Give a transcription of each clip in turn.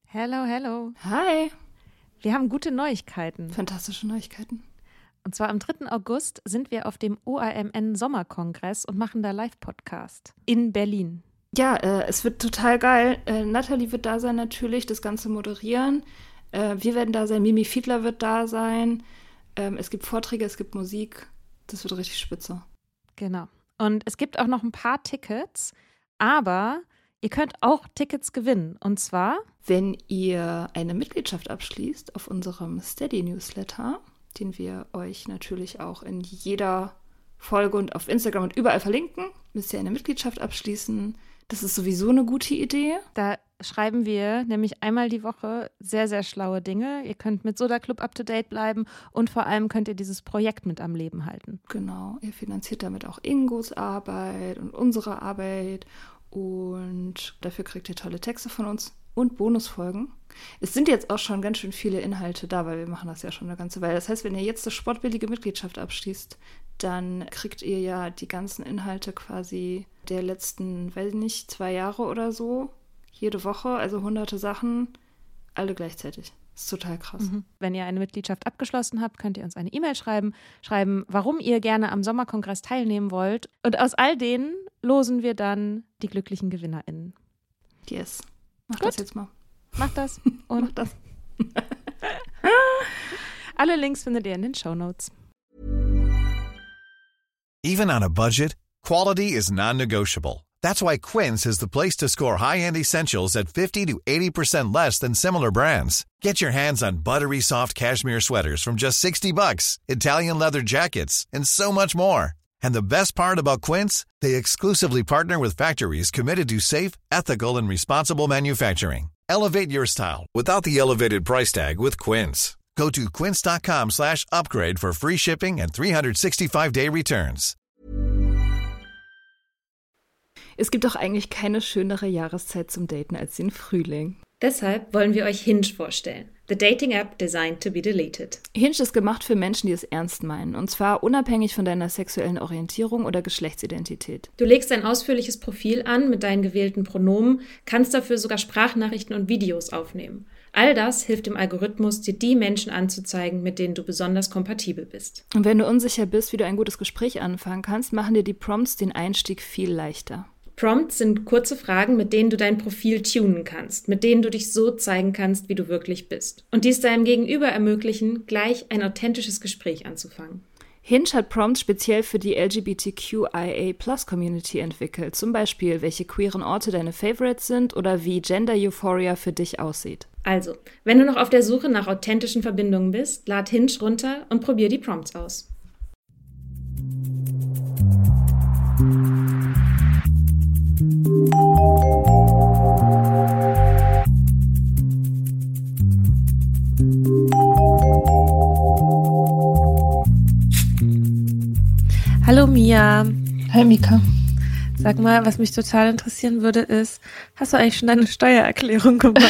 Hello, hello. Hi. Wir haben gute Neuigkeiten. Fantastische Neuigkeiten. Und zwar am 3. August sind wir auf dem OAMN-Sommerkongress und machen da Live-Podcast in Berlin. Ja, es wird total geil. Nathalie wird da sein natürlich, das Ganze moderieren. Wir werden da sein, Mimi Fiedler wird da sein. Es gibt Vorträge, es gibt Musik. Das wird richtig spitze. Genau. Und es gibt auch noch ein paar Tickets, aber ihr könnt auch Tickets gewinnen. Und zwar, wenn ihr eine Mitgliedschaft abschließt auf unserem Steady-Newsletter, den wir euch natürlich auch in jeder Folge und auf Instagram und überall verlinken, müsst ihr eine Mitgliedschaft abschließen. Das ist sowieso eine gute Idee. Da schreiben wir nämlich einmal die Woche sehr, sehr schlaue Dinge. Ihr könnt mit Soda Club up-to-date bleiben und vor allem könnt ihr dieses Projekt mit am Leben halten. Genau, ihr finanziert damit auch Ingos Arbeit und unsere Arbeit und dafür kriegt ihr tolle Texte von uns und Bonusfolgen. Es sind jetzt auch schon ganz schön viele Inhalte da, weil wir machen das ja schon eine ganze Weile. Das heißt, wenn ihr jetzt eine sportbillige Mitgliedschaft abschließt, dann kriegt ihr ja die ganzen Inhalte quasi der letzten, weiß ich nicht, 2 Jahre oder so, jede Woche, also hunderte Sachen, alle gleichzeitig. Das ist total krass. Wenn ihr eine Mitgliedschaft abgeschlossen habt, könnt ihr uns eine E-Mail schreiben, warum ihr gerne am Sommerkongress teilnehmen wollt. Und aus all denen losen wir dann die glücklichen GewinnerInnen. Yes. Mach Gut. das jetzt mal. Macht das. Und Mach das. alle Links findet ihr in den Shownotes. Even on a budget, quality is non-negotiable. That's why Quince is the place to score high-end essentials at 50 to 80% less than similar brands. Get your hands on buttery soft cashmere sweaters from just $60, Italian leather jackets, and so much more. And the best part about Quince, they exclusively partner with factories committed to safe, ethical, and responsible manufacturing. Elevate your style without the elevated price tag with Quince. Go to quince.com/upgrade for free shipping and 365-day returns. Es gibt doch eigentlich keine schönere Jahreszeit zum Daten als den Frühling. Deshalb wollen wir euch Hinge vorstellen. The Dating App designed to be deleted. Hinge ist gemacht für Menschen, die es ernst meinen. Und zwar unabhängig von deiner sexuellen Orientierung oder Geschlechtsidentität. Du legst ein ausführliches Profil an mit deinen gewählten Pronomen, kannst dafür sogar Sprachnachrichten und Videos aufnehmen. All das hilft dem Algorithmus, dir die Menschen anzuzeigen, mit denen du besonders kompatibel bist. Und wenn du unsicher bist, wie du ein gutes Gespräch anfangen kannst, machen dir die Prompts den Einstieg viel leichter. Prompts sind kurze Fragen, mit denen du dein Profil tunen kannst, mit denen du dich so zeigen kannst, wie du wirklich bist. Und dies deinem Gegenüber ermöglichen, gleich ein authentisches Gespräch anzufangen. Hinge hat Prompts speziell für die LGBTQIA+-Community entwickelt. Zum Beispiel, welche queeren Orte deine Favorites sind oder wie Gender Euphoria für dich aussieht. Also, wenn du noch auf der Suche nach authentischen Verbindungen bist, lad Hinge runter und probier die Prompts aus. Hallo Mia. Hi Mika. Sag mal, was mich total interessieren würde, ist, hast du eigentlich schon deine Steuererklärung gemacht?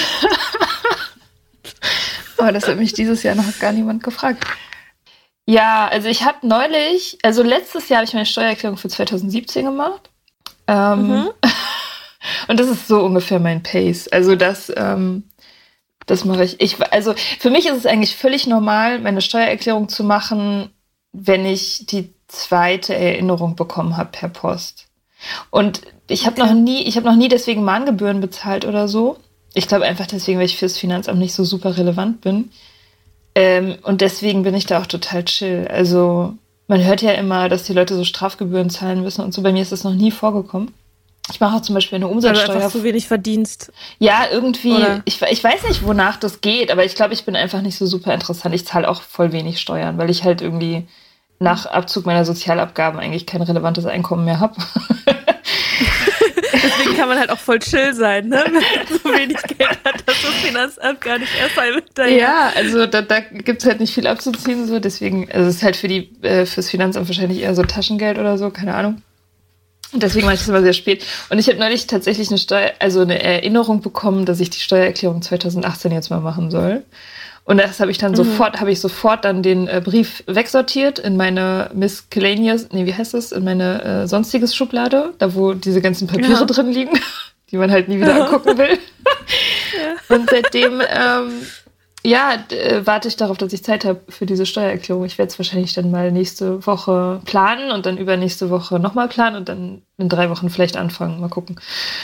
Oh, das hat mich dieses Jahr noch gar niemand gefragt. Ja, also ich habe letztes Jahr habe ich meine Steuererklärung für 2017 gemacht. Und das ist so ungefähr mein Pace. Also das mache ich. Also für mich ist es eigentlich völlig normal, meine Steuererklärung zu machen, wenn ich die zweite Erinnerung bekommen habe per Post. Und ich habe noch nie deswegen Mahngebühren bezahlt oder so. Ich glaube einfach deswegen, weil ich fürs Finanzamt nicht so super relevant bin. Und deswegen bin ich da auch total chill. Also man hört ja immer, dass die Leute so Strafgebühren zahlen müssen und so. Bei mir ist das noch nie vorgekommen. Ich mache auch zum Beispiel eine Umsatzsteuer. Weil du einfach so wenig verdienst. Ja, irgendwie. Oder? Ich weiß nicht, wonach das geht, aber ich glaube, ich bin einfach nicht so super interessant. Ich zahle auch voll wenig Steuern, weil ich halt irgendwie nach Abzug meiner Sozialabgaben eigentlich kein relevantes Einkommen mehr habe. Deswegen kann man halt auch voll chill sein, ne? Wenn man so wenig Geld hat, dass das Finanzamt gar nicht erst einmal hinterher. Ja, also da gibt's halt nicht viel abzuziehen, so. Deswegen, also es ist halt fürs Finanzamt wahrscheinlich eher so Taschengeld oder so, keine Ahnung. Und deswegen mache ich das immer sehr spät. Und ich habe neulich tatsächlich eine Erinnerung bekommen, dass ich die Steuererklärung 2018 jetzt mal machen soll. Und das habe ich dann sofort dann den Brief wegsortiert in meine Miscellaneous, in meine sonstiges Schublade, da wo diese ganzen Papiere drin liegen, die man halt nie wieder angucken will. Und seitdem, warte ich darauf, dass ich Zeit habe für diese Steuererklärung. Ich werde es wahrscheinlich dann mal nächste Woche planen und dann übernächste Woche nochmal planen und dann in 3 Wochen vielleicht anfangen. Mal gucken.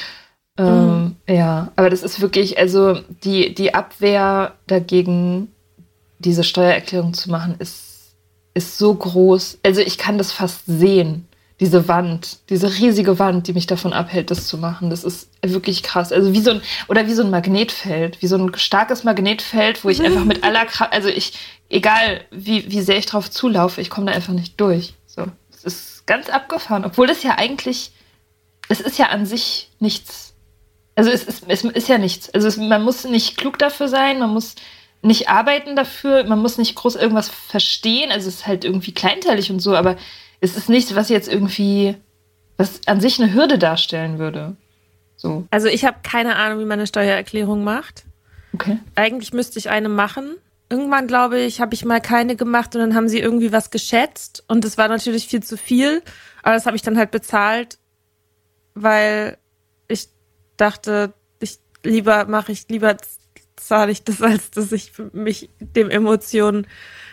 Ja, aber das ist wirklich, also die Abwehr dagegen, diese Steuererklärung zu machen, ist so groß. Also ich kann das fast sehen. Diese riesige Wand, die mich davon abhält, das zu machen, das ist wirklich krass. Also wie so ein Magnetfeld, wie so ein starkes Magnetfeld, wo ich einfach mit aller Kraft, also egal wie sehr ich drauf zulaufe, ich komme da einfach nicht durch. So, es ist ganz abgefahren, obwohl das ja eigentlich, es ist ja an sich nichts. Also es ist ja nichts. Also man muss nicht klug dafür sein, man muss nicht arbeiten dafür, man muss nicht groß irgendwas verstehen. Also es ist halt irgendwie kleinteilig und so, aber es ist nichts, was an sich eine Hürde darstellen würde. So. Also ich habe keine Ahnung, wie man eine Steuererklärung macht. Okay. Eigentlich müsste ich eine machen. Irgendwann, glaube ich, habe ich mal keine gemacht und dann haben sie irgendwie was geschätzt und das war natürlich viel zu viel, aber das habe ich dann halt bezahlt, weil ich dachte, lieber zahle ich das, als dass ich mich dem emotionalen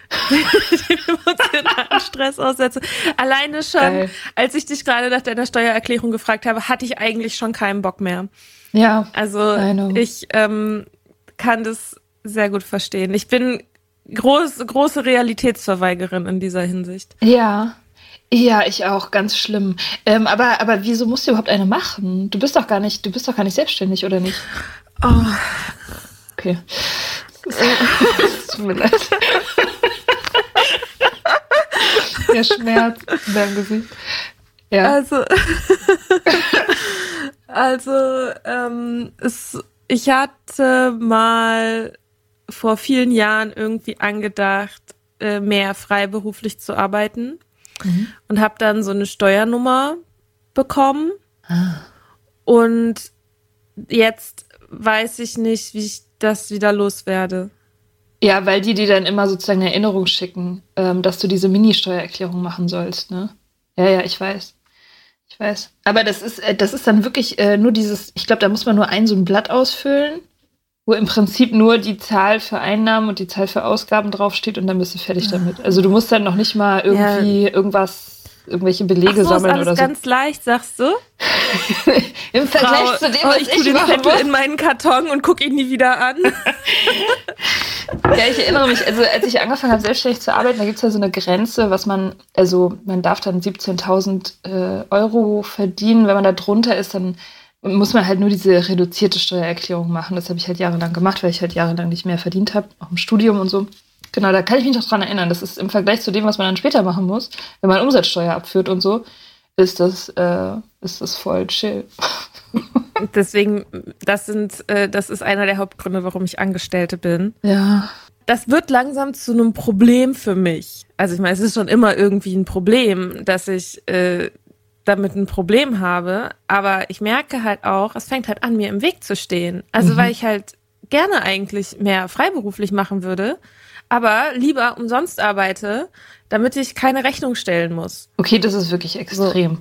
Stress aussetze. Alleine schon, Geil. Als ich dich gerade nach deiner Steuererklärung gefragt habe, hatte ich eigentlich schon keinen Bock mehr. Ja. Also ich kann das sehr gut verstehen. Ich bin große Realitätsverweigerin in dieser Hinsicht. Ja. Ja, ich auch, ganz schlimm. Aber wieso musst du überhaupt eine machen? Du bist doch gar nicht selbstständig, oder nicht? Oh. Okay. Es tut mir leid. Der Schmerz in deinem Gesicht. Ja. Ich hatte mal vor vielen Jahren irgendwie angedacht, mehr freiberuflich zu arbeiten und habe dann so eine Steuernummer bekommen. Und jetzt weiß ich nicht, wie ich das wieder loswerde. Ja, weil die dann immer sozusagen eine Erinnerung schicken, dass du diese Mini-Steuererklärung machen sollst, ne? Ja, ich weiß. Aber das ist dann wirklich nur dieses, ich glaube, da muss man nur so ein Blatt ausfüllen, wo im Prinzip nur die Zahl für Einnahmen und die Zahl für Ausgaben draufsteht und dann bist du fertig damit. Also du musst dann noch nicht mal irgendwie irgendwelche Belege sammeln oder so. Das ist ganz leicht, sagst du? Im Vergleich zu dem, was ich tue den Zettel in meinen Karton und gucke ihn nie wieder an. Ja, ich erinnere mich, also als ich angefangen habe, selbstständig zu arbeiten, da gibt es ja so eine Grenze, man darf dann 17.000 Euro verdienen. Wenn man da drunter ist, dann muss man halt nur diese reduzierte Steuererklärung machen. Das habe ich halt jahrelang gemacht, weil ich halt jahrelang nicht mehr verdient habe, auch im Studium und so. Genau, da kann ich mich noch dran erinnern. Das ist im Vergleich zu dem, was man dann später machen muss, wenn man Umsatzsteuer abführt und so, ist das voll chill. Deswegen, das ist einer der Hauptgründe, warum ich Angestellte bin. Ja. Das wird langsam zu einem Problem für mich. Also ich meine, es ist schon immer irgendwie ein Problem, dass ich damit ein Problem habe, aber ich merke halt auch, es fängt halt an, mir im Weg zu stehen. Also weil ich halt gerne eigentlich mehr freiberuflich machen würde, aber lieber umsonst arbeite, damit ich keine Rechnung stellen muss. Okay, das ist wirklich extrem.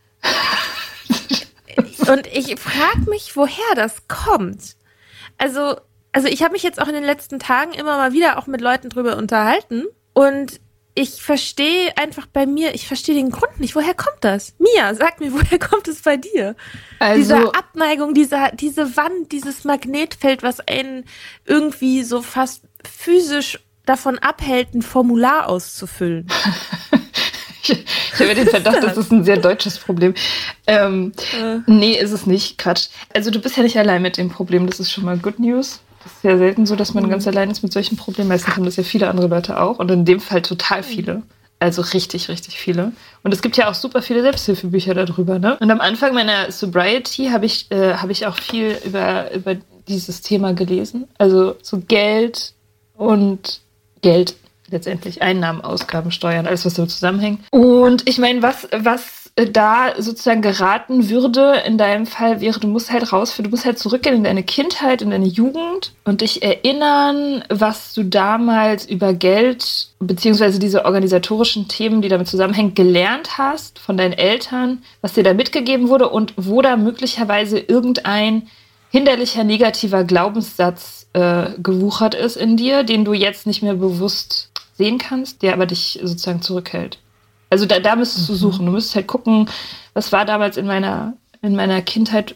So. Und ich frage mich, woher das kommt. Also ich habe mich jetzt auch in den letzten Tagen immer mal wieder auch mit Leuten drüber unterhalten und ich verstehe einfach ich verstehe den Grund nicht. Woher kommt das? Mia, sag mir, woher kommt es bei dir? Also, diese Abneigung, diese Wand, dieses Magnetfeld, was einen irgendwie so fast physisch davon abhält, ein Formular auszufüllen. Ich habe den Verdacht, das ist ein sehr deutsches Problem. Nee, ist es nicht. Quatsch. Also du bist ja nicht allein mit dem Problem. Das ist schon mal Good News. Das ist ja selten so, dass man ganz allein ist mit solchen Problemen. Meistens haben das ja viele andere Leute auch. Und in dem Fall total viele. Also richtig, richtig viele. Und es gibt ja auch super viele Selbsthilfebücher darüber, ne? Und am Anfang meiner Sobriety habe ich auch viel über dieses Thema gelesen. Also so Geld letztendlich, Einnahmen, Ausgaben, Steuern, alles, was damit zusammenhängt. Und ich meine, was da sozusagen geraten würde in deinem Fall wäre, du musst halt zurückgehen in deine Kindheit, in deine Jugend und dich erinnern, was du damals über Geld beziehungsweise diese organisatorischen Themen, die damit zusammenhängen, gelernt hast von deinen Eltern, was dir da mitgegeben wurde und wo da möglicherweise irgendein hinderlicher negativer Glaubenssatz gewuchert ist in dir, den du jetzt nicht mehr bewusst sehen kannst, der aber dich sozusagen zurückhält. Also da müsstest du suchen. Du müsstest halt gucken, was war damals in meiner Kindheit,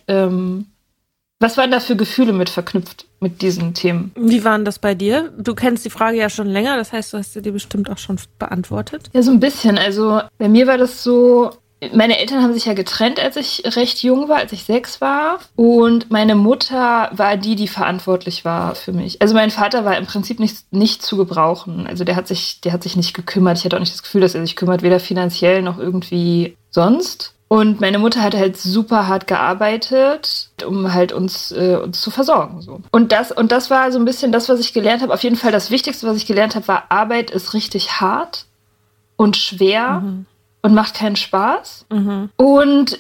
was waren da für Gefühle mit verknüpft mit diesen Themen? Wie waren das bei dir? Du kennst die Frage ja schon länger, das heißt, du hast sie dir bestimmt auch schon beantwortet. Ja, so ein bisschen. Also bei mir war das so, meine Eltern haben sich ja getrennt, als ich recht jung war, als ich 6 war. Und meine Mutter war die verantwortlich war für mich. Also mein Vater war im Prinzip nicht zu gebrauchen. Also der hat sich nicht gekümmert. Ich hatte auch nicht das Gefühl, dass er sich kümmert, weder finanziell noch irgendwie sonst. Und meine Mutter hat halt super hart gearbeitet, um halt uns zu versorgen. So. Und das war so ein bisschen das, was ich gelernt habe. Auf jeden Fall das Wichtigste, was ich gelernt habe, war, Arbeit ist richtig hart und schwer und macht keinen Spaß. Und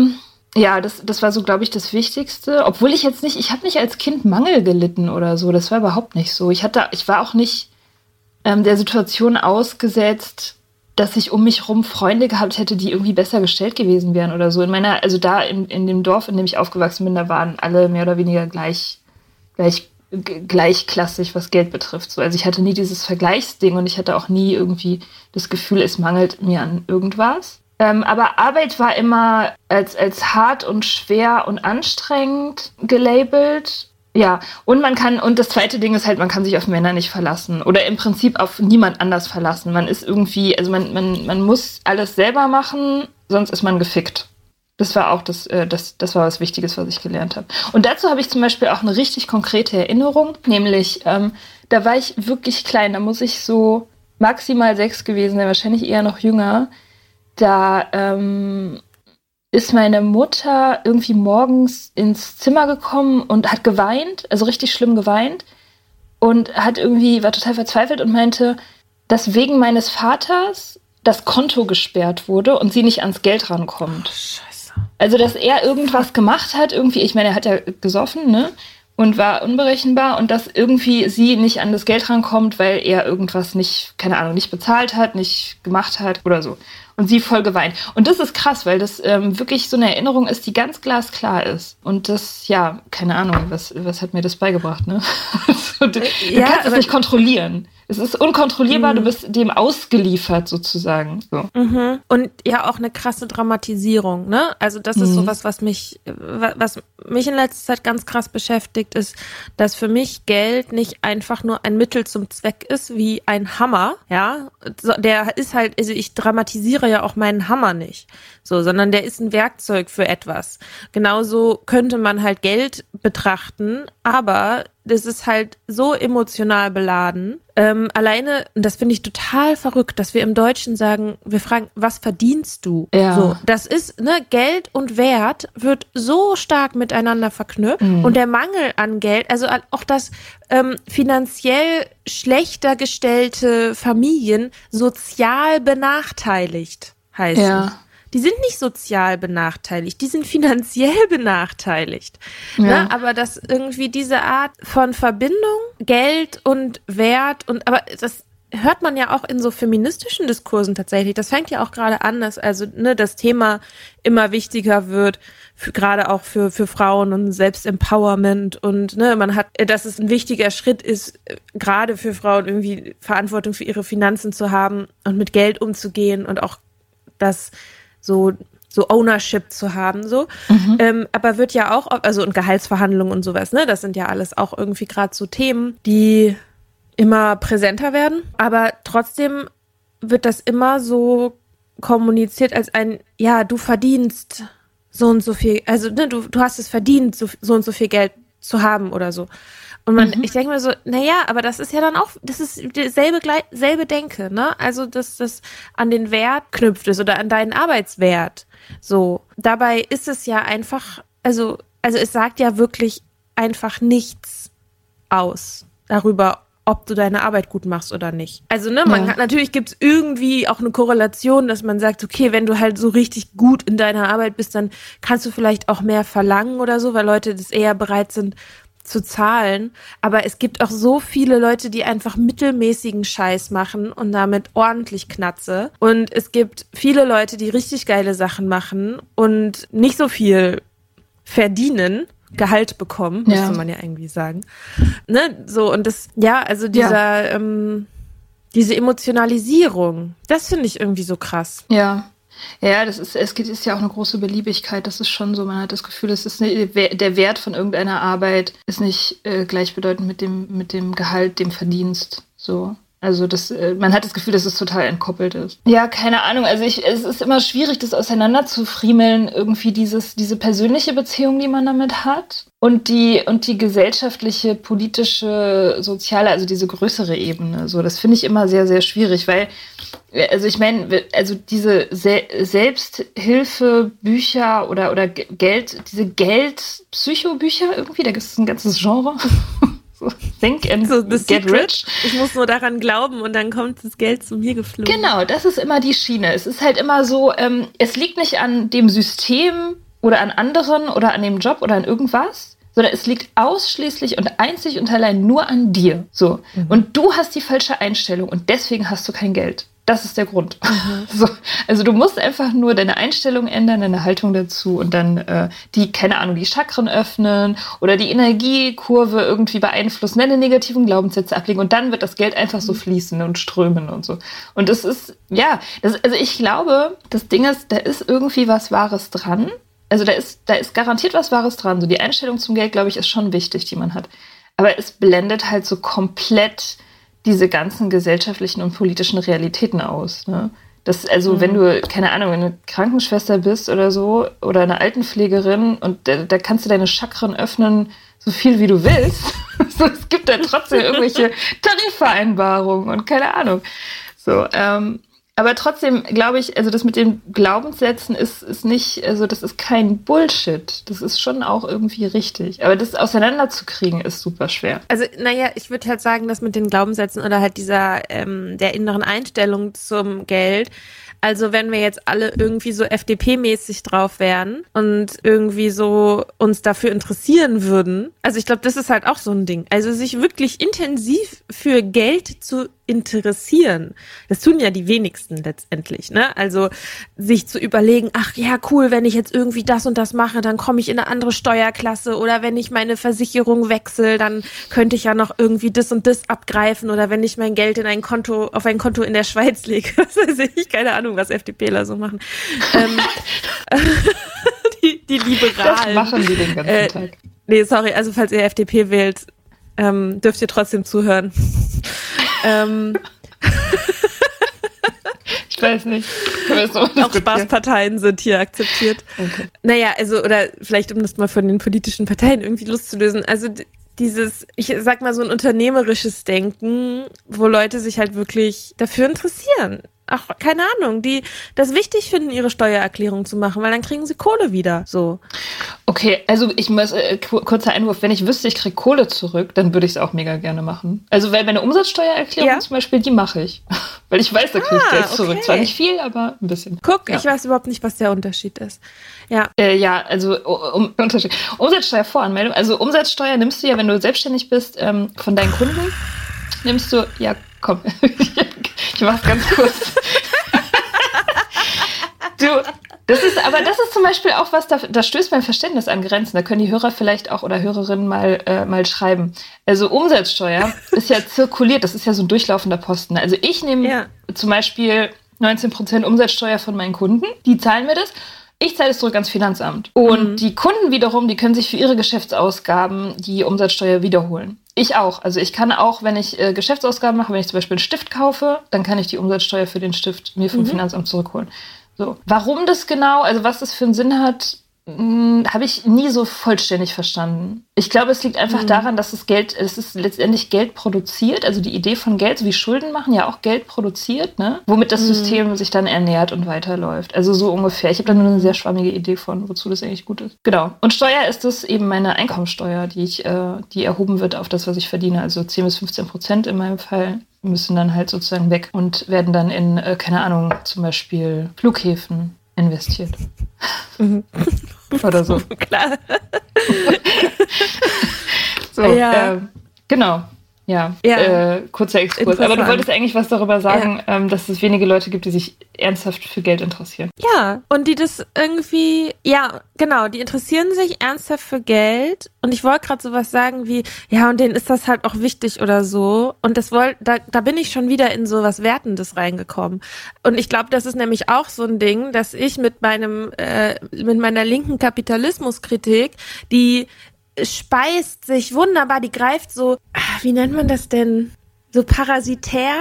das war so, glaube ich, das Wichtigste. Obwohl ich habe nicht als Kind Mangel gelitten oder so. Das war überhaupt nicht so. Ich war auch nicht der Situation ausgesetzt, dass ich um mich rum Freunde gehabt hätte, die irgendwie besser gestellt gewesen wären oder so. In dem Dorf, in dem ich aufgewachsen bin, da waren alle mehr oder weniger gleichklassig, was Geld betrifft. So, also ich hatte nie dieses Vergleichsding und ich hatte auch nie irgendwie das Gefühl, es mangelt mir an irgendwas. Aber Arbeit war immer als hart und schwer und anstrengend gelabelt. Ja, und das zweite Ding ist halt, man kann sich auf Männer nicht verlassen oder im Prinzip auf niemand anders verlassen. Man ist irgendwie, also man muss alles selber machen, sonst ist man gefickt. Das war auch das war was Wichtiges, was ich gelernt habe. Und dazu habe ich zum Beispiel auch eine richtig konkrete Erinnerung, nämlich, da war ich wirklich klein, da muss ich so maximal 6 gewesen sein, wahrscheinlich eher noch jünger. Da, ist meine Mutter irgendwie morgens ins Zimmer gekommen und hat geweint, also richtig schlimm geweint und war total verzweifelt und meinte, dass wegen meines Vaters das Konto gesperrt wurde und sie nicht ans Geld rankommt. Oh, Scheiße. Also, dass er irgendwas gemacht hat, irgendwie, ich meine, er hat ja gesoffen, ne? Und war unberechenbar und dass irgendwie sie nicht an das Geld rankommt, weil er irgendwas nicht bezahlt hat, nicht gemacht hat oder so. Und sie voll geweint. Und das ist krass, weil das wirklich so eine Erinnerung ist, die ganz glasklar ist. Und das, ja, keine Ahnung, was hat mir das beigebracht, ne? Du kannst es nicht kontrollieren. Es ist unkontrollierbar, du bist dem ausgeliefert sozusagen. So. Und ja auch eine krasse Dramatisierung, ne? Also das ist sowas, was mich in letzter Zeit ganz krass beschäftigt, ist, dass für mich Geld nicht einfach nur ein Mittel zum Zweck ist, wie ein Hammer, ja? Der ist halt, also ich dramatisiere ja auch meinen Hammer nicht, so, sondern der ist ein Werkzeug für etwas. Genauso könnte man halt Geld betrachten, aber das ist halt so emotional beladen. Alleine, und das finde ich total verrückt, dass wir im Deutschen sagen, wir fragen, was verdienst du? Ja. So, das ist, ne, Geld und Wert wird so stark miteinander verknüpft und der Mangel an Geld, also auch das finanziell schlechter gestellte Familien sozial benachteiligt heißt es. Die sind nicht sozial benachteiligt, die sind finanziell benachteiligt. Ja. Ne? Aber dass irgendwie diese Art von Verbindung, Geld und Wert aber das hört man ja auch in so feministischen Diskursen tatsächlich. Das fängt ja auch gerade an, dass also das Thema immer wichtiger wird, gerade auch für Frauen und Selbstempowerment und dass es ein wichtiger Schritt ist, gerade für Frauen irgendwie Verantwortung für ihre Finanzen zu haben und mit Geld umzugehen und auch das so Ownership zu haben, so. Aber wird ja auch, also und Gehaltsverhandlungen und sowas, ne, das sind ja alles auch irgendwie gerade so Themen, die immer präsenter werden. Aber trotzdem wird das immer so kommuniziert als du verdienst so und so viel, also ne, du hast es verdient, so und so viel Geld zu haben oder so. Und ich denke mir so, aber das ist ja dann auch, das ist selbe Denke, ne? Also, dass das an den Wert knüpft ist oder an deinen Arbeitswert. So. Dabei ist es ja einfach, also es sagt ja wirklich einfach nichts aus darüber, ob du deine Arbeit gut machst oder nicht. Also, natürlich gibt's irgendwie auch eine Korrelation, dass man sagt, okay, wenn du halt so richtig gut in deiner Arbeit bist, dann kannst du vielleicht auch mehr verlangen oder so, weil Leute das eher bereit sind zu zahlen, aber es gibt auch so viele Leute, die einfach mittelmäßigen Scheiß machen und damit ordentlich Knatze und es gibt viele Leute, die richtig geile Sachen machen und nicht so viel verdienen, Gehalt bekommen, müsste man ja irgendwie sagen. Ne, so, und das, also dieser, diese Emotionalisierung, das finde ich irgendwie so krass. Ja. Ja, es ist ja auch eine große Beliebigkeit. Das ist schon so, man hat das Gefühl, es ist der Wert von irgendeiner Arbeit ist nicht gleichbedeutend mit dem Gehalt, dem Verdienst. So. Also man hat das Gefühl, dass es total entkoppelt ist. Ja, keine Ahnung. Also es ist immer schwierig, das auseinanderzufriemeln, irgendwie diese persönliche Beziehung, die man damit hat und die gesellschaftliche, politische, soziale, also diese größere Ebene. So, das finde ich immer sehr, sehr schwierig, weil, also ich meine, also diese Selbsthilfebücher oder diese Geld-Psychobücher irgendwie, da gibt es ein ganzes Genre. Think and get rich. Ich muss nur daran glauben und dann kommt das Geld zu mir geflogen. Genau, das ist immer die Schiene. Es ist halt immer so, es liegt nicht an dem System oder an anderen oder an dem Job oder an irgendwas, sondern es liegt ausschließlich und einzig und allein nur an dir. So. Und du hast die falsche Einstellung und deswegen hast du kein Geld. Das ist der Grund. So, also du musst einfach nur deine Einstellung ändern, deine Haltung dazu und dann die Chakren öffnen oder die Energiekurve irgendwie beeinflussen, deine negativen Glaubenssätze ablegen und dann wird das Geld einfach so fließen und strömen und so. Und das ist, also ich glaube, das Ding ist, da ist irgendwie was Wahres dran. Also da ist garantiert was Wahres dran. So die Einstellung zum Geld, glaube ich, ist schon wichtig, die man hat. Aber es blendet halt so komplett diese ganzen gesellschaftlichen und politischen Realitäten aus. Ne? Das, also wenn du, keine Ahnung, eine Krankenschwester bist oder so oder eine Altenpflegerin und da kannst du deine Chakren öffnen, so viel wie du willst. So, es gibt da trotzdem irgendwelche Tarifvereinbarungen und keine Ahnung. So, aber trotzdem glaube ich, also das mit den Glaubenssätzen ist nicht, also das ist kein Bullshit. Das ist schon auch irgendwie richtig. Aber das auseinanderzukriegen ist super schwer. Also, ich würde halt sagen, dass mit den Glaubenssätzen oder halt dieser, der inneren Einstellung zum Geld, also wenn wir jetzt alle irgendwie so FDP-mäßig drauf wären und irgendwie so uns dafür interessieren würden, also ich glaube, das ist halt auch so ein Ding. Also sich wirklich intensiv für Geld zu interessieren. Das tun ja die wenigsten letztendlich, ne? Also sich zu überlegen, ach ja, cool, wenn ich jetzt irgendwie das und das mache, dann komme ich in eine andere Steuerklasse oder wenn ich meine Versicherung wechsle, dann könnte ich ja noch irgendwie das und das abgreifen oder wenn ich mein Geld auf ein Konto in der Schweiz lege, was weiß ich, keine Ahnung, was FDPler so machen. Die Liberalen. Das machen die den ganzen Tag. Nee, sorry, also falls ihr FDP wählt, dürft ihr trotzdem zuhören. Ich weiß nicht. Auch Spaßparteien sind hier akzeptiert. Okay. Also, oder vielleicht, um das mal von den politischen Parteien irgendwie loszulösen, also dieses, ich sag mal, so ein unternehmerisches Denken, wo Leute sich halt wirklich dafür interessieren. Ach, keine Ahnung, die das wichtig finden, ihre Steuererklärung zu machen, weil dann kriegen sie Kohle wieder, so. Okay, also ich muss, kurzer Einwurf, wenn ich wüsste, ich kriege Kohle zurück, dann würde ich es auch mega gerne machen. Also weil meine Umsatzsteuererklärung zum Beispiel, die mache ich. Weil ich weiß, da kriege ich Geld zurück. Zwar nicht viel, aber ein bisschen. Guck, ich weiß überhaupt nicht, was der Unterschied ist. Ja. Also Unterschied. Umsatzsteuervoranmeldung. Also Umsatzsteuer nimmst du ja, wenn du selbstständig bist, von deinen Kunden, nimmst du, ja komm, ich mach's ganz kurz. Das ist zum Beispiel auch was, da stößt mein Verständnis an Grenzen. Da können die Hörer vielleicht auch oder Hörerinnen mal schreiben. Also Umsatzsteuer ist ja zirkuliert, das ist ja so ein durchlaufender Posten. Also ich nehme zum Beispiel 19% Umsatzsteuer von meinen Kunden, die zahlen mir das. Ich zahle es zurück ans Finanzamt. Und die Kunden wiederum, die können sich für ihre Geschäftsausgaben die Umsatzsteuer wiederholen. Ich auch. Also ich kann auch, wenn ich Geschäftsausgaben mache, wenn ich zum Beispiel einen Stift kaufe, dann kann ich die Umsatzsteuer für den Stift mir vom Finanzamt zurückholen. So. Warum das genau, also was das für einen Sinn hat, habe ich nie so vollständig verstanden. Ich glaube, es liegt einfach daran, dass es ist letztendlich Geld produziert, also die Idee von Geld, so wie Schulden machen, ja auch Geld produziert, ne? Womit das System sich dann ernährt und weiterläuft. Also so ungefähr. Ich habe da nur eine sehr schwammige Idee von, wozu das eigentlich gut ist. Genau. Und Steuer ist das eben meine Einkommensteuer, die erhoben wird auf das, was ich verdiene. Also 10-15% in meinem Fall müssen dann halt sozusagen weg und werden dann in, keine Ahnung, zum Beispiel Flughäfen investiert. Oder so. Klar. So, genau. kurzer Exkurs. Aber du wolltest eigentlich was darüber sagen, dass es wenige Leute gibt, die sich ernsthaft für Geld interessieren. Ja, und die das irgendwie, die interessieren sich ernsthaft für Geld. Und ich wollte gerade sowas sagen wie, und denen ist das halt auch wichtig oder so. Und da bin ich schon wieder in sowas Wertendes reingekommen. Und ich glaube, das ist nämlich auch so ein Ding, dass ich mit meiner linken Kapitalismuskritik, die speist sich wunderbar, die greift so, wie nennt man das denn? So parasitär?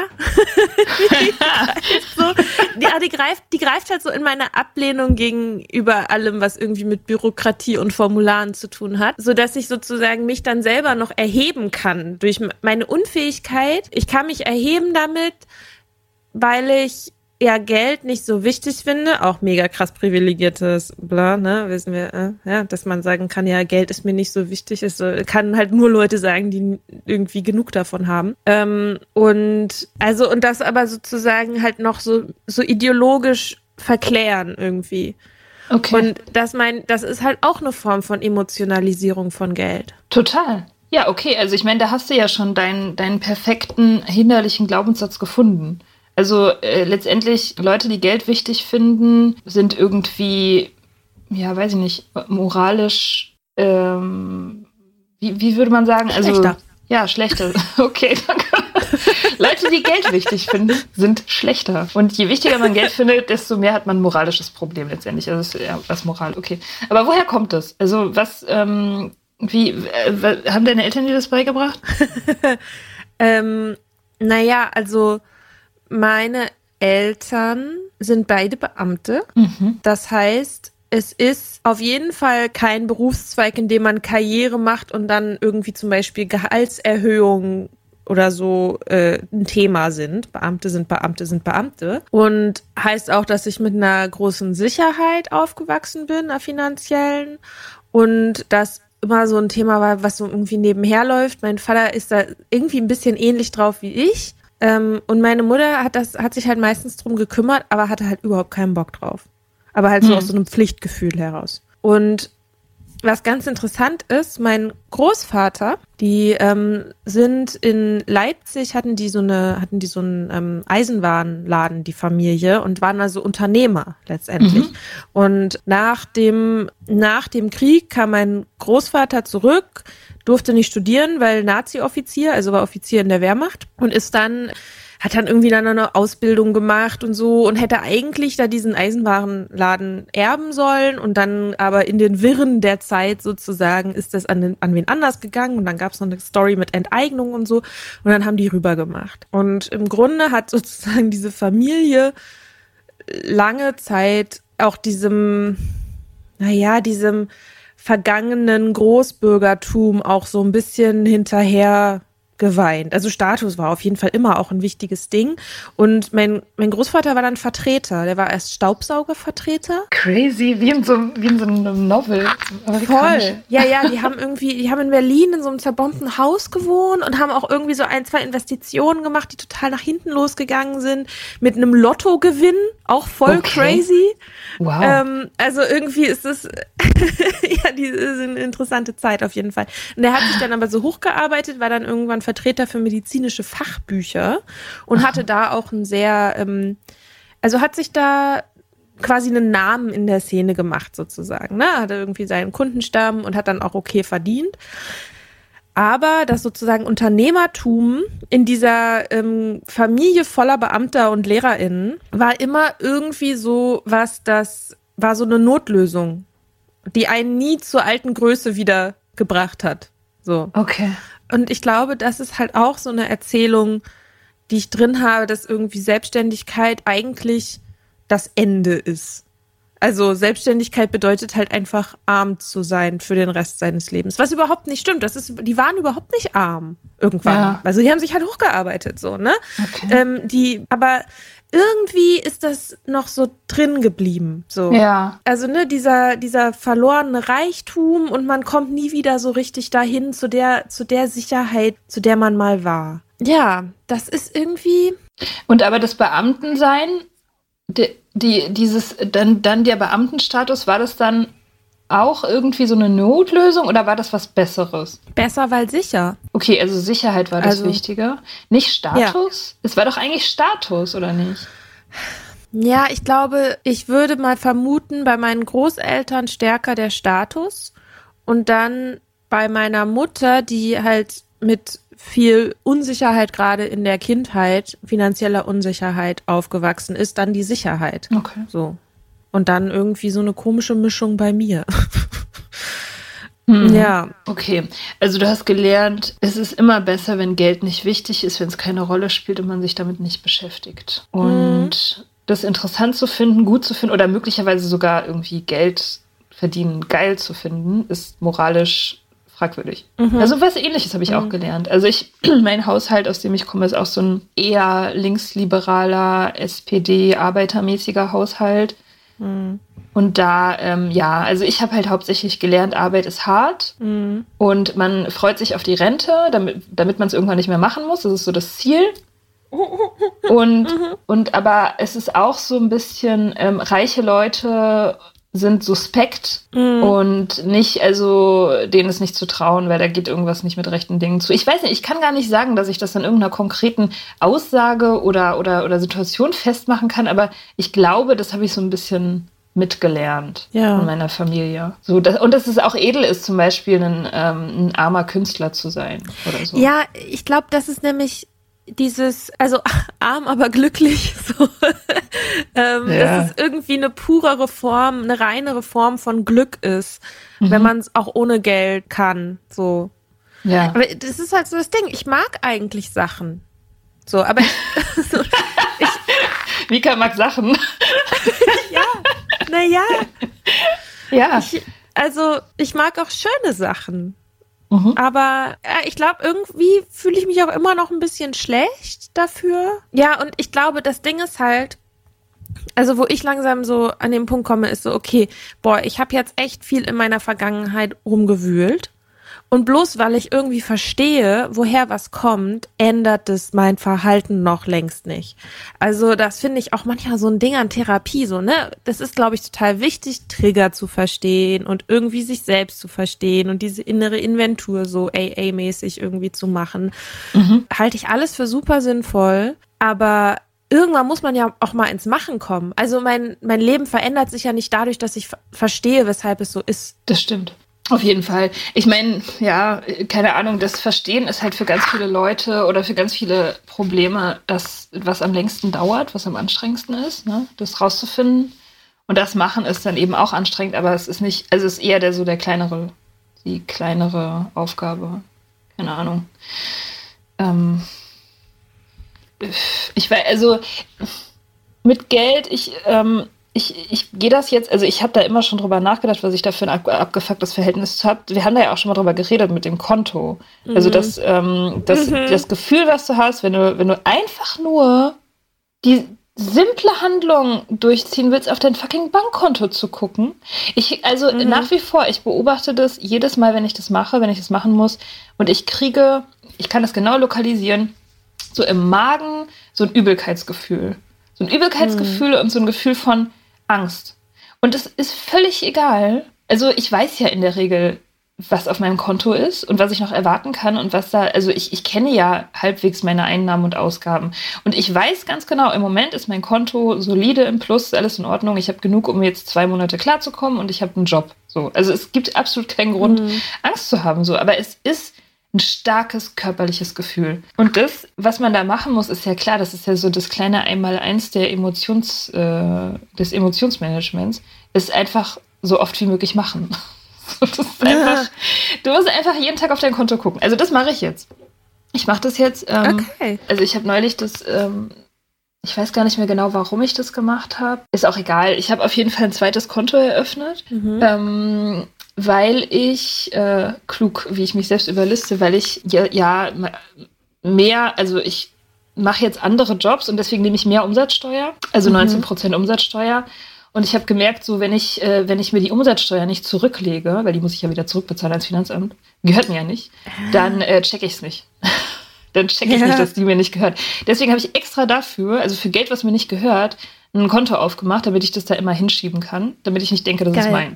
Die greift halt so in meine Ablehnung gegenüber allem, was irgendwie mit Bürokratie und Formularen zu tun hat, sodass ich sozusagen mich dann selber noch erheben kann durch meine Unfähigkeit. Ich kann mich erheben damit, weil ich Geld nicht so wichtig finde, auch mega krass privilegiertes, wissen wir, dass man sagen kann, Geld ist mir nicht so wichtig, kann halt nur Leute sagen, die irgendwie genug davon haben. Und das aber sozusagen halt noch so ideologisch verklären irgendwie. Okay. Und das ist halt auch eine Form von Emotionalisierung von Geld. Total. Ja, okay, also ich meine, da hast du ja schon deinen perfekten hinderlichen Glaubenssatz gefunden. Also letztendlich, Leute, die Geld wichtig finden, sind irgendwie, weiß ich nicht, moralisch, wie würde man sagen? Schlechter. Also, ja, schlechter. Okay, danke. Leute, die Geld wichtig finden, sind schlechter. Und je wichtiger man Geld findet, desto mehr hat man ein moralisches Problem letztendlich. Also was Moral, okay. Aber woher kommt das? Also was, haben deine Eltern dir das beigebracht? Also meine Eltern sind beide Beamte. Mhm. Das heißt, es ist auf jeden Fall kein Berufszweig, in dem man Karriere macht und dann irgendwie zum Beispiel Gehaltserhöhungen oder so ein Thema sind. Beamte sind Beamte sind Beamte. Und heißt auch, dass ich mit einer großen Sicherheit aufgewachsen bin, einer finanziellen. Und das immer so ein Thema war, was so irgendwie nebenher läuft. Mein Vater ist da irgendwie ein bisschen ähnlich drauf wie ich. Und meine Mutter hat sich halt meistens drum gekümmert, aber hatte halt überhaupt keinen Bock drauf. Aber halt so aus so einem Pflichtgefühl heraus. Und was ganz interessant ist, mein Großvater, die sind in Leipzig, hatten die so einen Eisenwarenladen, die Familie, und waren also Unternehmer letztendlich. Mhm. Und nach dem Krieg kam mein Großvater zurück, durfte nicht studieren, weil Nazi-Offizier, also war Offizier in der Wehrmacht, und hat dann irgendwie dann eine Ausbildung gemacht und so und hätte eigentlich da diesen Eisenwarenladen erben sollen, und dann aber in den Wirren der Zeit sozusagen ist das an wen anders gegangen, und dann gab es noch eine Story mit Enteignung und so, und dann haben die rüber gemacht. Und im Grunde hat sozusagen diese Familie lange Zeit auch diesem vergangenen Großbürgertum auch so ein bisschen hinterher geweint. Also Status war auf jeden Fall immer auch ein wichtiges Ding. Und mein Großvater war dann Vertreter. Der war erst Staubsaugervertreter. Crazy, wie in so einem Novel. Voll. Ja, die haben in Berlin in so einem zerbombten Haus gewohnt und haben auch irgendwie so 1, 2 Investitionen gemacht, die total nach hinten losgegangen sind. Mit einem Lottogewinn. Auch voll crazy. Wow. Also irgendwie ist das die ist eine interessante Zeit auf jeden Fall. Und er hat sich dann aber so hochgearbeitet, war dann irgendwann Vertreter für medizinische Fachbücher und hatte da auch einen sehr, hat sich da quasi einen Namen in der Szene gemacht sozusagen. Ne? Hatte irgendwie seinen Kundenstamm und hat dann auch okay verdient. Aber das sozusagen Unternehmertum in dieser Familie voller Beamter und LehrerInnen war immer irgendwie so das war so eine Notlösung, die einen nie zur alten Größe wieder gebracht hat. So. Okay. Und ich glaube, das ist halt auch so eine Erzählung, die ich drin habe, dass irgendwie Selbstständigkeit eigentlich das Ende ist. Also Selbstständigkeit bedeutet halt einfach arm zu sein für den Rest seines Lebens. Was überhaupt nicht stimmt. Die waren überhaupt nicht arm irgendwann. Ja. Also die haben sich halt hochgearbeitet, so, ne? Okay. Aber irgendwie ist das noch so drin geblieben, so. Ja. Also, ne, dieser verlorene Reichtum, und man kommt nie wieder so richtig dahin zu der Sicherheit, zu der man mal war. Ja, das ist irgendwie. Und aber das Beamtensein, dieses dann der Beamtenstatus, war das dann auch irgendwie so eine Notlösung oder war das was Besseres? Besser, weil sicher. Okay, also Sicherheit war das Wichtige. Nicht Status? Ja. Es war doch eigentlich Status, oder nicht? Ja, ich glaube, ich würde mal vermuten, bei meinen Großeltern stärker der Status und dann bei meiner Mutter, die halt mit viel Unsicherheit gerade in der Kindheit, finanzieller Unsicherheit aufgewachsen ist, dann die Sicherheit. Okay. So. Und dann irgendwie so eine komische Mischung bei mir. Ja. Okay, also du hast gelernt, es ist immer besser, wenn Geld nicht wichtig ist, wenn es keine Rolle spielt und man sich damit nicht beschäftigt. Und das interessant zu finden, gut zu finden oder möglicherweise sogar irgendwie Geld verdienen geil zu finden, ist moralisch fragwürdig. Also was Ähnliches habe ich auch gelernt. Also mein Haushalt, aus dem ich komme, ist auch so ein eher linksliberaler, SPD-arbeitermäßiger Haushalt. Und da, also ich habe halt hauptsächlich gelernt, Arbeit ist hart und man freut sich auf die Rente, damit man es irgendwann nicht mehr machen muss. Das ist so das Ziel. Und aber es ist auch so ein bisschen, reiche Leute sind suspekt und nicht, also denen ist nicht zu trauen, weil da geht irgendwas nicht mit rechten Dingen zu. Ich weiß nicht, ich kann gar nicht sagen, dass ich das an irgendeiner konkreten Aussage oder Situation festmachen kann, aber ich glaube, das habe ich so ein bisschen mitgelernt von meiner Familie. So, und dass es auch edel ist, zum Beispiel ein armer Künstler zu sein oder so. Ja, ich glaube, das ist nämlich also arm, aber glücklich, so. Dass es irgendwie eine purere Form, eine reinere Form von Glück ist, wenn man es auch ohne Geld kann, so. Ja. Aber das ist halt so das Ding, ich mag eigentlich Sachen. So, aber Mika mag Sachen. Naja. Ja. Ich mag auch schöne Sachen. Aber ich glaube, irgendwie fühle ich mich auch immer noch ein bisschen schlecht dafür. Ja, und ich glaube, das Ding ist halt, also wo ich langsam so an den Punkt komme, ist so, okay, ich habe jetzt echt viel in meiner Vergangenheit rumgewühlt. Und bloß weil ich irgendwie verstehe, woher was kommt, ändert es mein Verhalten noch längst nicht. Also das finde ich auch manchmal so ein Ding an Therapie, so, ne? Das ist, glaube ich, total wichtig, Trigger zu verstehen und irgendwie sich selbst zu verstehen und diese innere Inventur so AA-mäßig irgendwie zu machen. Halte ich alles für super sinnvoll, aber irgendwann muss man ja auch mal ins Machen kommen. Also mein Leben verändert sich ja nicht dadurch, dass ich verstehe, weshalb es so ist. Das stimmt. Auf jeden Fall. Ich meine, ja, keine Ahnung, das Verstehen ist halt für ganz viele Leute oder für ganz viele Probleme das, was am längsten dauert, was am anstrengendsten ist, ne? Das rauszufinden. Und das Machen ist dann eben auch anstrengend, aber es ist nicht, also es ist eher die kleinere Aufgabe. Keine Ahnung. Ich weiß, also mit Geld, ich gehe das jetzt, also ich habe da immer schon drüber nachgedacht, was ich da für ein abgefucktes Verhältnis habe. Wir haben da ja auch schon mal drüber geredet mit dem Konto. Also das Gefühl, was du hast, wenn du einfach nur die simple Handlung durchziehen willst, auf dein fucking Bankkonto zu gucken. Nach wie vor, ich beobachte das jedes Mal, wenn ich das machen muss und ich kann das genau lokalisieren, so im Magen so ein Übelkeitsgefühl. So ein Übelkeitsgefühl und so ein Gefühl von Angst. Und es ist völlig egal. Also ich weiß ja in der Regel, was auf meinem Konto ist und was ich noch erwarten kann und was da, also ich kenne ja halbwegs meine Einnahmen und Ausgaben. Und ich weiß ganz genau, im Moment ist mein Konto solide im Plus, ist alles in Ordnung. Ich habe genug, um jetzt 2 Monate klarzukommen und ich habe einen Job. So. Also es gibt absolut keinen Grund, Angst zu haben. So. Aber es ist ein starkes körperliches Gefühl. Und das, was man da machen muss, ist ja klar, das ist ja so das kleine Einmaleins des Emotionsmanagements, ist einfach so oft wie möglich machen. Das ist einfach, du musst einfach jeden Tag auf dein Konto gucken. Also das mache ich jetzt. Ich mache das jetzt. Okay. Also ich habe neulich ich weiß gar nicht mehr genau, warum ich das gemacht habe. Ist auch egal. Ich habe auf jeden Fall ein zweites Konto eröffnet. Weil ich, klug, wie ich mich selbst überliste, weil ich mehr, also ich mache jetzt andere Jobs und deswegen nehme ich mehr Umsatzsteuer, also 19% Umsatzsteuer. Und ich habe gemerkt, so wenn ich mir die Umsatzsteuer nicht zurücklege, weil die muss ich ja wieder zurückbezahlen ans Finanzamt, gehört mir ja nicht, dann checke ich es nicht. Dann checke ich nicht, dass die mir nicht gehört. Deswegen habe ich extra dafür, also für Geld, was mir nicht gehört, ein Konto aufgemacht, damit ich das da immer hinschieben kann, damit ich nicht denke, das ist meins.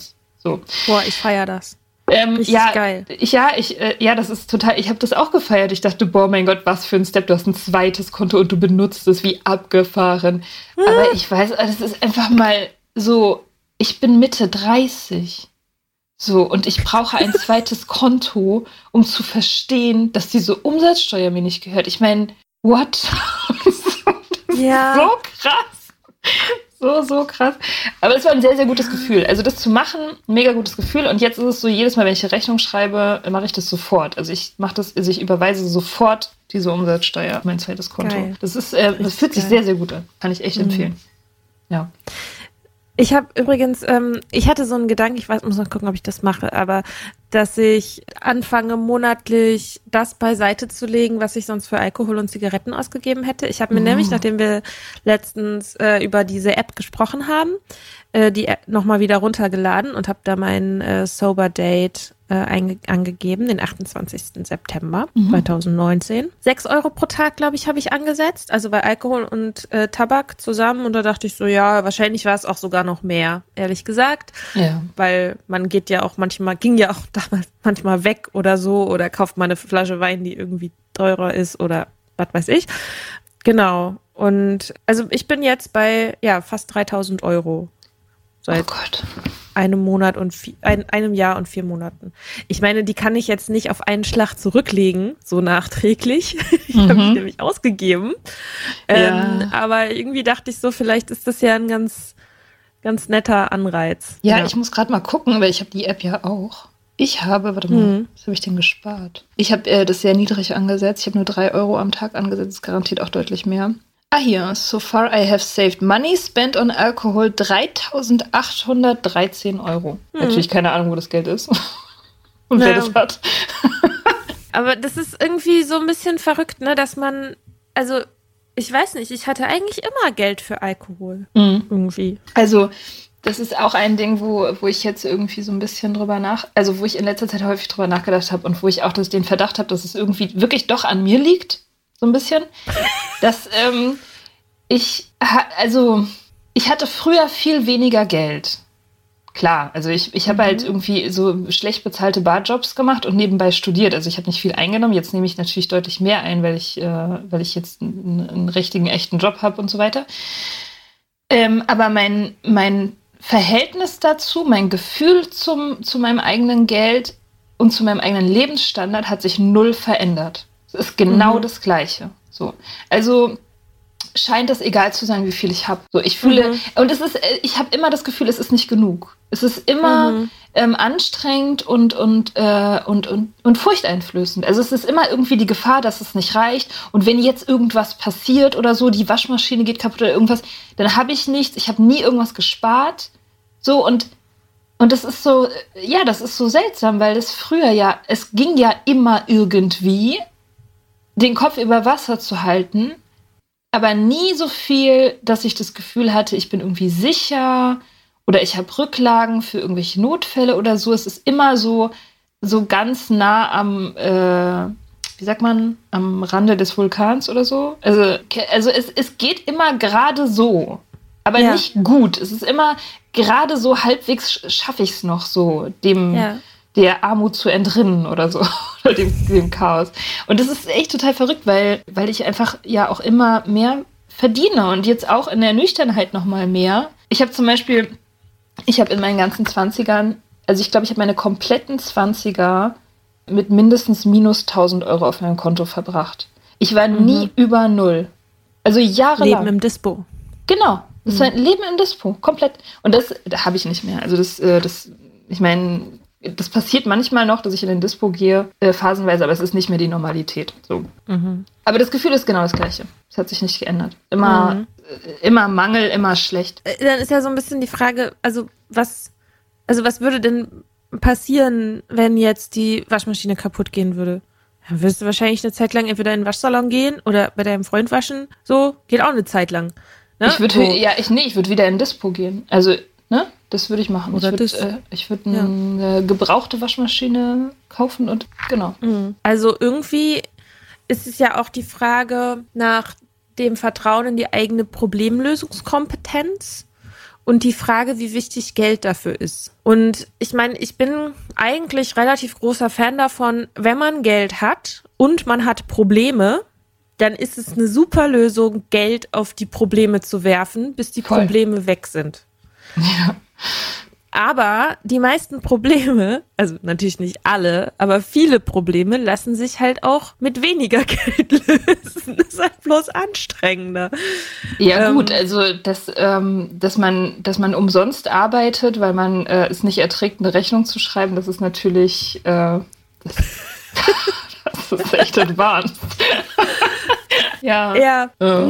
So. Boah, ich feiere das. Richtig geil. Das ist total, ich habe das auch gefeiert. Ich dachte, boah, mein Gott, was für ein Step. Du hast ein zweites Konto und du benutzt es wie abgefahren. Aber ich weiß, das ist einfach mal so, ich bin Mitte 30. So, und ich brauche ein zweites Konto, um zu verstehen, dass diese Umsatzsteuer mir nicht gehört. Ich meine, what? Ja. So krass. So krass. Aber es war ein sehr, sehr gutes Gefühl. Also das zu machen, mega gutes Gefühl. Und jetzt ist es so, jedes Mal, wenn ich eine Rechnung schreibe, mache ich das sofort. Also ich überweise sofort diese Umsatzsteuer auf mein zweites Konto. Geil. Das fühlt sich sehr, sehr gut an. Kann ich echt empfehlen. Ja. Ich habe übrigens, ich hatte so einen Gedanken, muss noch gucken, ob ich das mache, aber dass ich anfange, monatlich das beiseite zu legen, was ich sonst für Alkohol und Zigaretten ausgegeben hätte. Ich habe mir nämlich, nachdem wir letztens über diese App gesprochen haben, die App nochmal wieder runtergeladen und habe da mein Sober Date angegeben, den 28. September 2019. 6 Euro pro Tag, glaube ich, habe ich angesetzt, also bei Alkohol und Tabak zusammen. Und da dachte ich so, ja, wahrscheinlich war es auch sogar noch mehr, ehrlich gesagt. Ja. Weil man ging ja auch damals manchmal weg oder so oder kauft mal eine Flasche Wein, die irgendwie teurer ist oder was weiß ich. Genau. Und also ich bin jetzt bei fast 3.000 Euro. Seit einem Monat und einem Jahr und 4 Monaten. Ich meine, die kann ich jetzt nicht auf einen Schlag zurücklegen, so nachträglich. Ich habe mich nämlich ausgegeben. Aber irgendwie dachte ich so, vielleicht ist das ja ein ganz, ganz netter Anreiz. Ja, ich muss gerade mal gucken, weil ich habe die App ja auch. Was habe ich denn gespart? Ich habe das sehr niedrig angesetzt. Ich habe nur 3 Euro am Tag angesetzt. Das garantiert auch deutlich mehr. Hier, so far I have saved money spent on alcohol 3.813 Euro. Natürlich keine Ahnung, wo das Geld ist und wer das hat. Aber das ist irgendwie so ein bisschen verrückt, ne, dass man, also ich weiß nicht, ich hatte eigentlich immer Geld für Alkohol. Irgendwie. Also das ist auch ein Ding, wo ich jetzt irgendwie so ein bisschen wo ich in letzter Zeit häufig drüber nachgedacht habe und wo ich auch den Verdacht habe, dass es irgendwie wirklich doch an mir liegt. So ein bisschen, dass ich hatte früher viel weniger Geld. Klar, also ich habe halt irgendwie so schlecht bezahlte Barjobs gemacht und nebenbei studiert. Also ich habe nicht viel eingenommen. Jetzt nehme ich natürlich deutlich mehr ein, weil ich jetzt einen richtigen, echten Job habe und so weiter. Aber mein Verhältnis dazu, mein Gefühl zu meinem eigenen Geld und zu meinem eigenen Lebensstandard hat sich null verändert. Es ist genau das Gleiche. So. Also scheint es egal zu sein, wie viel ich habe. So, ich fühle, und ich habe immer das Gefühl, es ist nicht genug. Es ist immer anstrengend und furchteinflößend. Also es ist immer irgendwie die Gefahr, dass es nicht reicht. Und wenn jetzt irgendwas passiert oder so, die Waschmaschine geht kaputt oder irgendwas, dann habe ich nichts. Ich habe nie irgendwas gespart. So, und das ist so, das ist so seltsam, weil es früher es ging ja immer irgendwie, den Kopf über Wasser zu halten, aber nie so viel, dass ich das Gefühl hatte, ich bin irgendwie sicher oder ich habe Rücklagen für irgendwelche Notfälle oder so. Es ist immer so ganz nah am, am Rande des Vulkans oder so. Also es geht immer gerade so, aber nicht gut. Es ist immer gerade so halbwegs schaffe ich es noch so, der Armut zu entrinnen oder so, oder dem Chaos. Und das ist echt total verrückt, weil ich einfach auch immer mehr verdiene und jetzt auch in der Nüchternheit noch mal mehr. Ich habe zum Beispiel, in meinen ganzen 20ern, also ich glaube, ich habe meine kompletten 20er mit mindestens minus 1.000 Euro auf meinem Konto verbracht. Ich war nie über 0. Also jahrelang. Leben im Dispo. Genau. Das war ein Leben im Dispo, komplett. Und das habe ich nicht mehr. Also ich meine, das passiert manchmal noch, dass ich in den Dispo gehe, phasenweise, aber es ist nicht mehr die Normalität. So. Aber das Gefühl ist genau das Gleiche. Es hat sich nicht geändert. Immer Mangel, immer schlecht. Dann ist ja so ein bisschen die Frage, was würde denn passieren, wenn jetzt die Waschmaschine kaputt gehen würde? Dann wirst du wahrscheinlich eine Zeit lang entweder in den Waschsalon gehen oder bei deinem Freund waschen. So, geht auch eine Zeit lang. Ne? Ich würde wieder in den Dispo gehen. Also, ne? Das würde ich machen. Oder ich würde eine gebrauchte Waschmaschine kaufen und genau. Also irgendwie ist es ja auch die Frage nach dem Vertrauen in die eigene Problemlösungskompetenz und die Frage, wie wichtig Geld dafür ist. Und ich meine, ich bin eigentlich relativ großer Fan davon, wenn man Geld hat und man hat Probleme, dann ist es eine super Lösung, Geld auf die Probleme zu werfen, bis die Probleme weg sind. Ja. Aber die meisten Probleme, also natürlich nicht alle, aber viele Probleme lassen sich halt auch mit weniger Geld lösen. Das ist halt bloß anstrengender. Ja gut, also dass man umsonst arbeitet, weil man es nicht erträgt, eine Rechnung zu schreiben, das ist natürlich das ist echt advanced. Ja. Ja.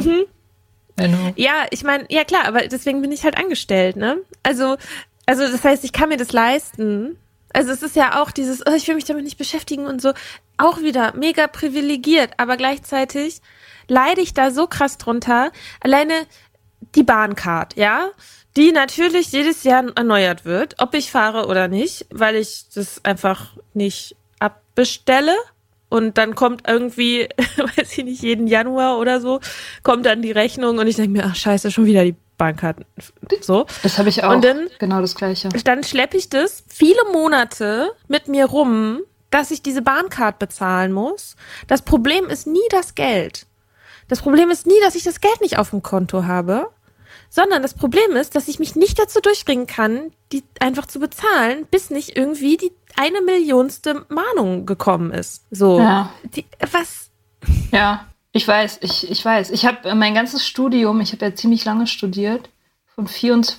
Genau. Ja, ich meine, ja klar, aber deswegen bin ich halt angestellt, ne? Also das heißt, ich kann mir das leisten. Also es ist ja auch dieses, oh, ich will mich damit nicht beschäftigen und so, auch wieder mega privilegiert, aber gleichzeitig leide ich da so krass drunter. Alleine die Bahncard, ja, die natürlich jedes Jahr erneuert wird, ob ich fahre oder nicht, weil ich das einfach nicht abbestelle. Und dann kommt irgendwie, weiß ich nicht, jeden Januar oder so, kommt dann die Rechnung und ich denke mir, ach scheiße, schon wieder die Bahncard. So. Das habe ich auch. Und dann, genau das Gleiche. Dann schleppe ich das viele Monate mit mir rum, dass ich diese Bahncard bezahlen muss. Das Problem ist nie das Geld. Das Problem ist nie, dass ich das Geld nicht auf dem Konto habe, sondern das Problem ist, dass ich mich nicht dazu durchringen kann, die einfach zu bezahlen, bis nicht irgendwie die 1 Millionste Mahnung gekommen ist. So. Ja. Was? Ja, ich weiß. Ich habe mein ganzes Studium, ich habe ja ziemlich lange studiert, von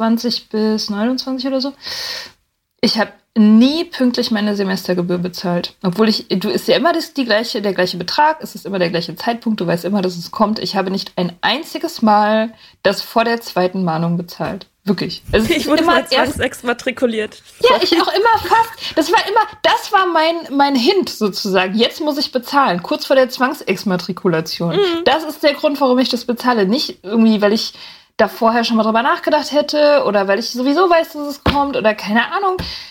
24 bis 29 oder so. Ich habe nie pünktlich meine Semestergebühr bezahlt. Obwohl du ist ja immer der gleiche Betrag, es ist immer der gleiche Zeitpunkt, du weißt immer, dass es kommt. Ich habe nicht ein einziges Mal das vor der zweiten Mahnung bezahlt. Wirklich. Also ich wurde immer exmatrikuliert. Ja, ich auch immer fast. Das war mein Hint sozusagen. Jetzt muss ich bezahlen, kurz vor der Zwangsexmatrikulation. Mhm. Das ist der Grund, warum ich das bezahle. Nicht irgendwie, weil ich da vorher schon mal drüber nachgedacht hätte oder weil ich sowieso weiß, dass es kommt oder keine Ahnung.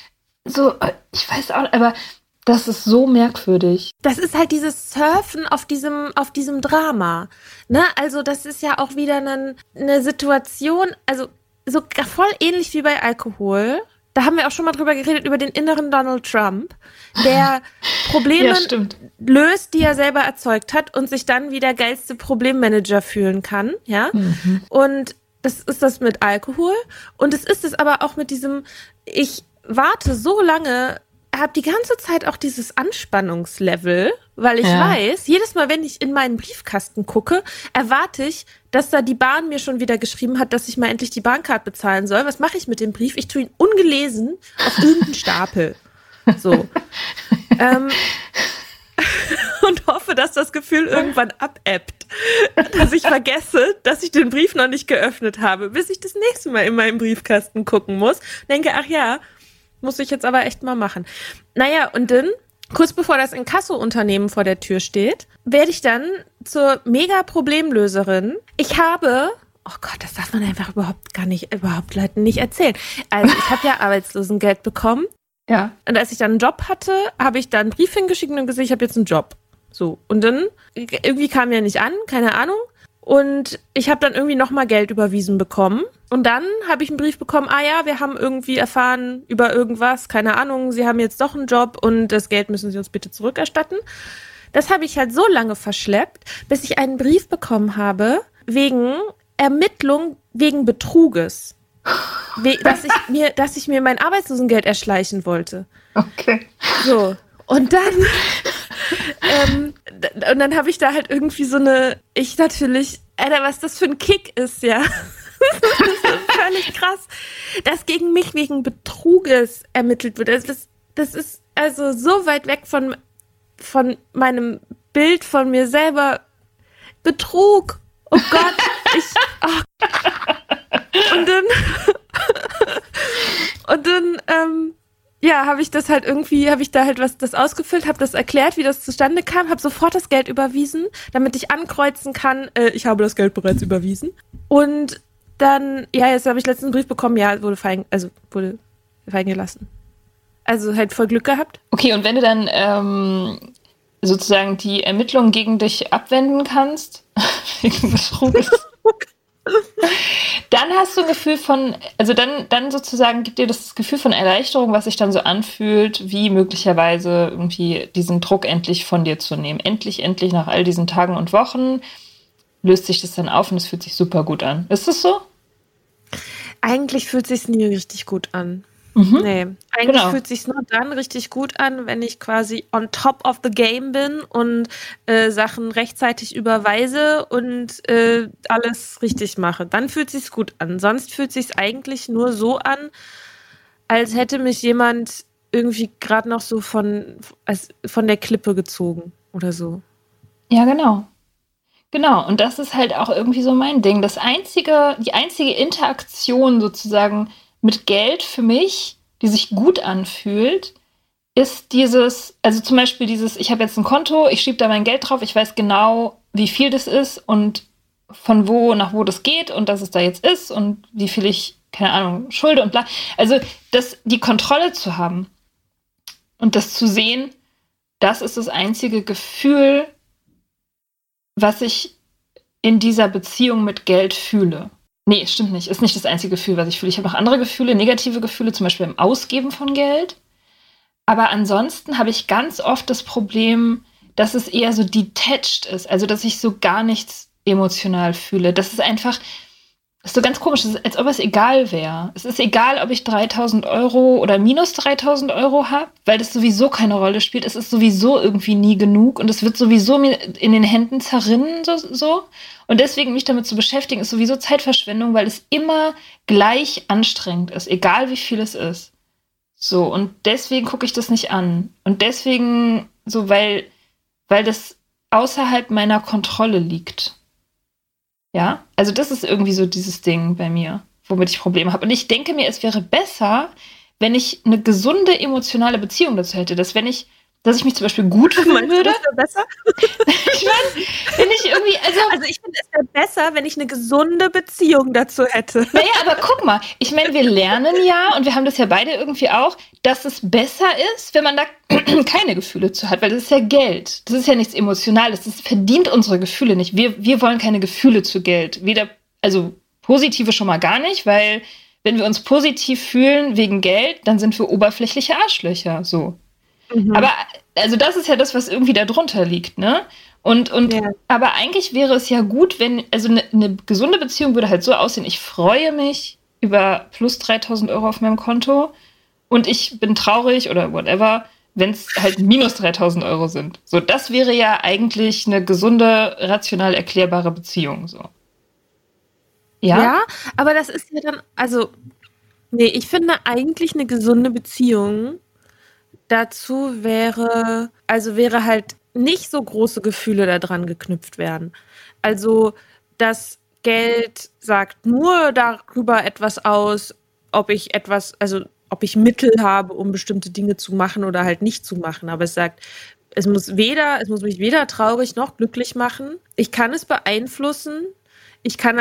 So, ich weiß auch, aber das ist so merkwürdig. Das ist halt dieses Surfen auf diesem Drama. Ne? Also das ist ja auch wieder eine Situation, also so voll ähnlich wie bei Alkohol. Da haben wir auch schon mal drüber geredet, über den inneren Donald Trump, der Probleme löst, die er selber erzeugt hat und sich dann wie der geilste Problemmanager fühlen kann. Ja. Mhm. Und das ist das mit Alkohol. Und es ist es aber auch mit diesem, ich warte so lange, habe die ganze Zeit auch dieses Anspannungslevel, weil ich weiß, jedes Mal, wenn ich in meinen Briefkasten gucke, erwarte ich, dass da die Bahn mir schon wieder geschrieben hat, dass ich mal endlich die Bahncard bezahlen soll. Was mache ich mit dem Brief? Ich tue ihn ungelesen auf irgendeinen Stapel. So. Und hoffe, dass das Gefühl irgendwann abebbt. Dass ich vergesse, dass ich den Brief noch nicht geöffnet habe, bis ich das nächste Mal in meinem Briefkasten gucken muss. Denke, ach ja, muss ich jetzt aber echt mal machen. Naja, und dann, kurz bevor das Inkasso-Unternehmen vor der Tür steht, werde ich dann zur Mega-Problemlöserin. Ich habe, oh Gott, das darf man einfach überhaupt Leuten nicht erzählen. Also ich habe ja Arbeitslosengeld bekommen. Ja. Und als ich dann einen Job hatte, habe ich da einen Brief hingeschickt und gesagt, ich habe jetzt einen Job. So. Und dann, irgendwie kam der nicht an, keine Ahnung. Und ich habe dann irgendwie nochmal Geld überwiesen bekommen. Und dann habe ich einen Brief bekommen, wir haben irgendwie erfahren über irgendwas, keine Ahnung, Sie haben jetzt doch einen Job und das Geld müssen Sie uns bitte zurückerstatten. Das habe ich halt so lange verschleppt, bis ich einen Brief bekommen habe wegen Ermittlung wegen Betruges. Dass ich mir mein Arbeitslosengeld erschleichen wollte. Okay. So. Und dann habe ich da halt irgendwie Alter, was das für ein Kick ist, ja. Das ist völlig krass, dass gegen mich wegen Betruges ermittelt wird. Das ist also so weit weg von meinem Bild von mir selber. Betrug. Oh Gott. Und dann habe ich das halt irgendwie, habe ich da halt das ausgefüllt, habe das erklärt, wie das zustande kam, habe sofort das Geld überwiesen, damit ich ankreuzen kann, ich habe das Geld bereits überwiesen. Und dann, jetzt habe ich letztens einen Brief bekommen, wurde fallen gelassen. Also halt voll Glück gehabt. Okay, und wenn du dann sozusagen die Ermittlungen gegen dich abwenden kannst, wegen Betruges, dann hast du ein Gefühl von, also dann sozusagen gibt dir das Gefühl von Erleichterung, was sich dann so anfühlt, wie möglicherweise irgendwie diesen Druck endlich von dir zu nehmen. Endlich nach all diesen Tagen und Wochen löst sich das dann auf und es fühlt sich super gut an. Ist das so? Eigentlich fühlt es sich nie richtig gut an. Nee, eigentlich fühlt es sich nur dann richtig gut an, wenn ich quasi on top of the game bin und Sachen rechtzeitig überweise und alles richtig mache. Dann fühlt es sich gut an. Sonst fühlt es sich eigentlich nur so an, als hätte mich jemand irgendwie gerade noch so von der Klippe gezogen oder so. Ja, genau. Genau, und das ist halt auch irgendwie so mein Ding. Die einzige Interaktion sozusagen mit Geld für mich, die sich gut anfühlt, ist also zum Beispiel ich habe jetzt ein Konto, ich schiebe da mein Geld drauf, ich weiß genau, wie viel das ist und von wo nach wo das geht und dass es da jetzt ist und wie viel ich, keine Ahnung, schulde und bla. Also die Kontrolle zu haben und das zu sehen, das ist das einzige Gefühl, was ich in dieser Beziehung mit Geld fühle. Nee, stimmt nicht. Ist nicht das einzige Gefühl, was ich fühle. Ich habe noch andere Gefühle, negative Gefühle, zum Beispiel im Ausgeben von Geld. Aber ansonsten habe ich ganz oft das Problem, dass es eher so detached ist. Also, dass ich so gar nichts emotional fühle. Das ist einfach, das ist so ganz komisch. Das ist, als ob es egal wäre. Es ist egal, ob ich 3.000 € oder minus 3.000 € habe, weil das sowieso keine Rolle spielt. Es ist sowieso irgendwie nie genug und es wird sowieso mir in den Händen zerrinnen, so. Und deswegen mich damit zu beschäftigen, ist sowieso Zeitverschwendung, weil es immer gleich anstrengend ist, egal wie viel es ist. So, und deswegen gucke ich das nicht an. Und deswegen, so, weil das außerhalb meiner Kontrolle liegt. Ja, also das ist irgendwie so dieses Ding bei mir, womit ich Probleme habe. Und ich denke mir, es wäre besser, wenn ich eine gesunde emotionale Beziehung dazu hätte, dass ich mich zum Beispiel gut fühlen würde. Das wäre besser? Ich meine, wenn ich irgendwie, also ich finde, es wäre besser, wenn ich eine gesunde Beziehung dazu hätte. Naja, aber guck mal, ich meine, wir lernen ja, und wir haben das ja beide irgendwie auch, dass es besser ist, wenn man da keine Gefühle zu hat, weil das ist ja Geld. Das ist ja nichts Emotionales, das verdient unsere Gefühle nicht. Wir wollen keine Gefühle zu Geld. Also positive schon mal gar nicht, weil wenn wir uns positiv fühlen wegen Geld, dann sind wir oberflächliche Arschlöcher, so. Aber also das ist ja das, was irgendwie da drunter liegt, ne? Aber eigentlich wäre es ja gut, wenn, also eine gesunde Beziehung würde halt so aussehen, ich freue mich über plus 3.000 € auf meinem Konto und ich bin traurig oder whatever, wenn es halt minus 3.000 € sind. So, das wäre ja eigentlich eine gesunde, rational erklärbare Beziehung, so. Ja, aber das ist ja dann, nee, ich finde eigentlich eine gesunde Beziehung dazu wäre halt nicht so große Gefühle da dran geknüpft werden. Also das Geld sagt nur darüber etwas aus, ob ich Mittel habe, um bestimmte Dinge zu machen oder halt nicht zu machen. Aber es sagt, es muss mich weder traurig noch glücklich machen. Ich kann es beeinflussen. Ich kann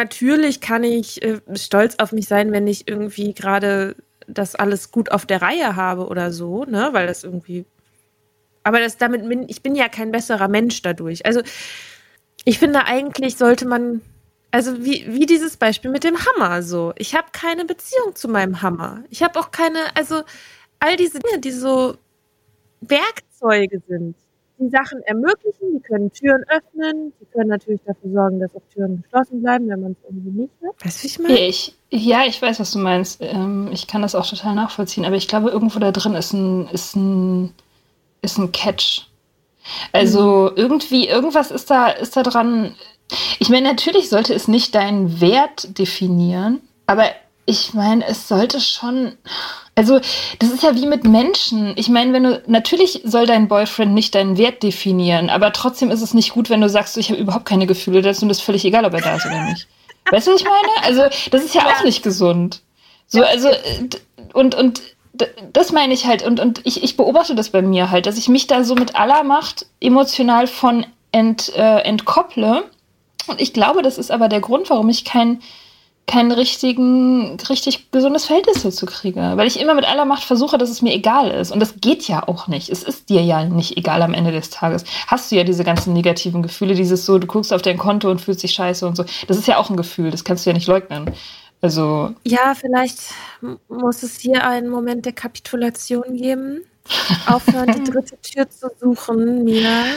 stolz auf mich sein, wenn ich irgendwie gerade das alles gut auf der Reihe habe oder so, ne, weil das irgendwie, aber ich bin ja kein besserer Mensch dadurch. Also ich finde, eigentlich sollte man, also wie dieses Beispiel mit dem Hammer so. Ich habe keine Beziehung zu meinem Hammer. Ich habe auch all diese Dinge, die so Werkzeuge sind, die Sachen ermöglichen, die können Türen öffnen, die können natürlich dafür sorgen, dass auch Türen geschlossen bleiben, wenn man es irgendwie nicht hat. Weißt du, wie ich meine? Ich weiß, was du meinst. Ich kann das auch total nachvollziehen, aber ich glaube, irgendwo da drin ist ein Catch. Also irgendwas ist da dran. Ich meine, natürlich sollte es nicht deinen Wert definieren, aber ich meine, es sollte schon. Also, das ist ja wie mit Menschen. Ich meine, natürlich soll dein Boyfriend nicht deinen Wert definieren, aber trotzdem ist es nicht gut, wenn du sagst, ich habe überhaupt keine Gefühle dazu und es ist völlig egal, ob er da ist oder nicht. Weißt du, was ich meine? Also, das ist ja auch nicht gesund. So, also, und das meine ich halt. Und ich beobachte das bei mir halt, dass ich mich da so mit aller Macht emotional von entkopple. Und ich glaube, das ist aber der Grund, warum ich kein richtig gesundes Verhältnis dazu kriege. Weil ich immer mit aller Macht versuche, dass es mir egal ist. Und das geht ja auch nicht. Es ist dir ja nicht egal am Ende des Tages. Hast du ja diese ganzen negativen Gefühle, dieses so, du guckst auf dein Konto und fühlst dich scheiße und so. Das ist ja auch ein Gefühl, das kannst du ja nicht leugnen. Also. Ja, vielleicht muss es hier einen Moment der Kapitulation geben. Aufhören, die dritte Tür zu suchen, Mia.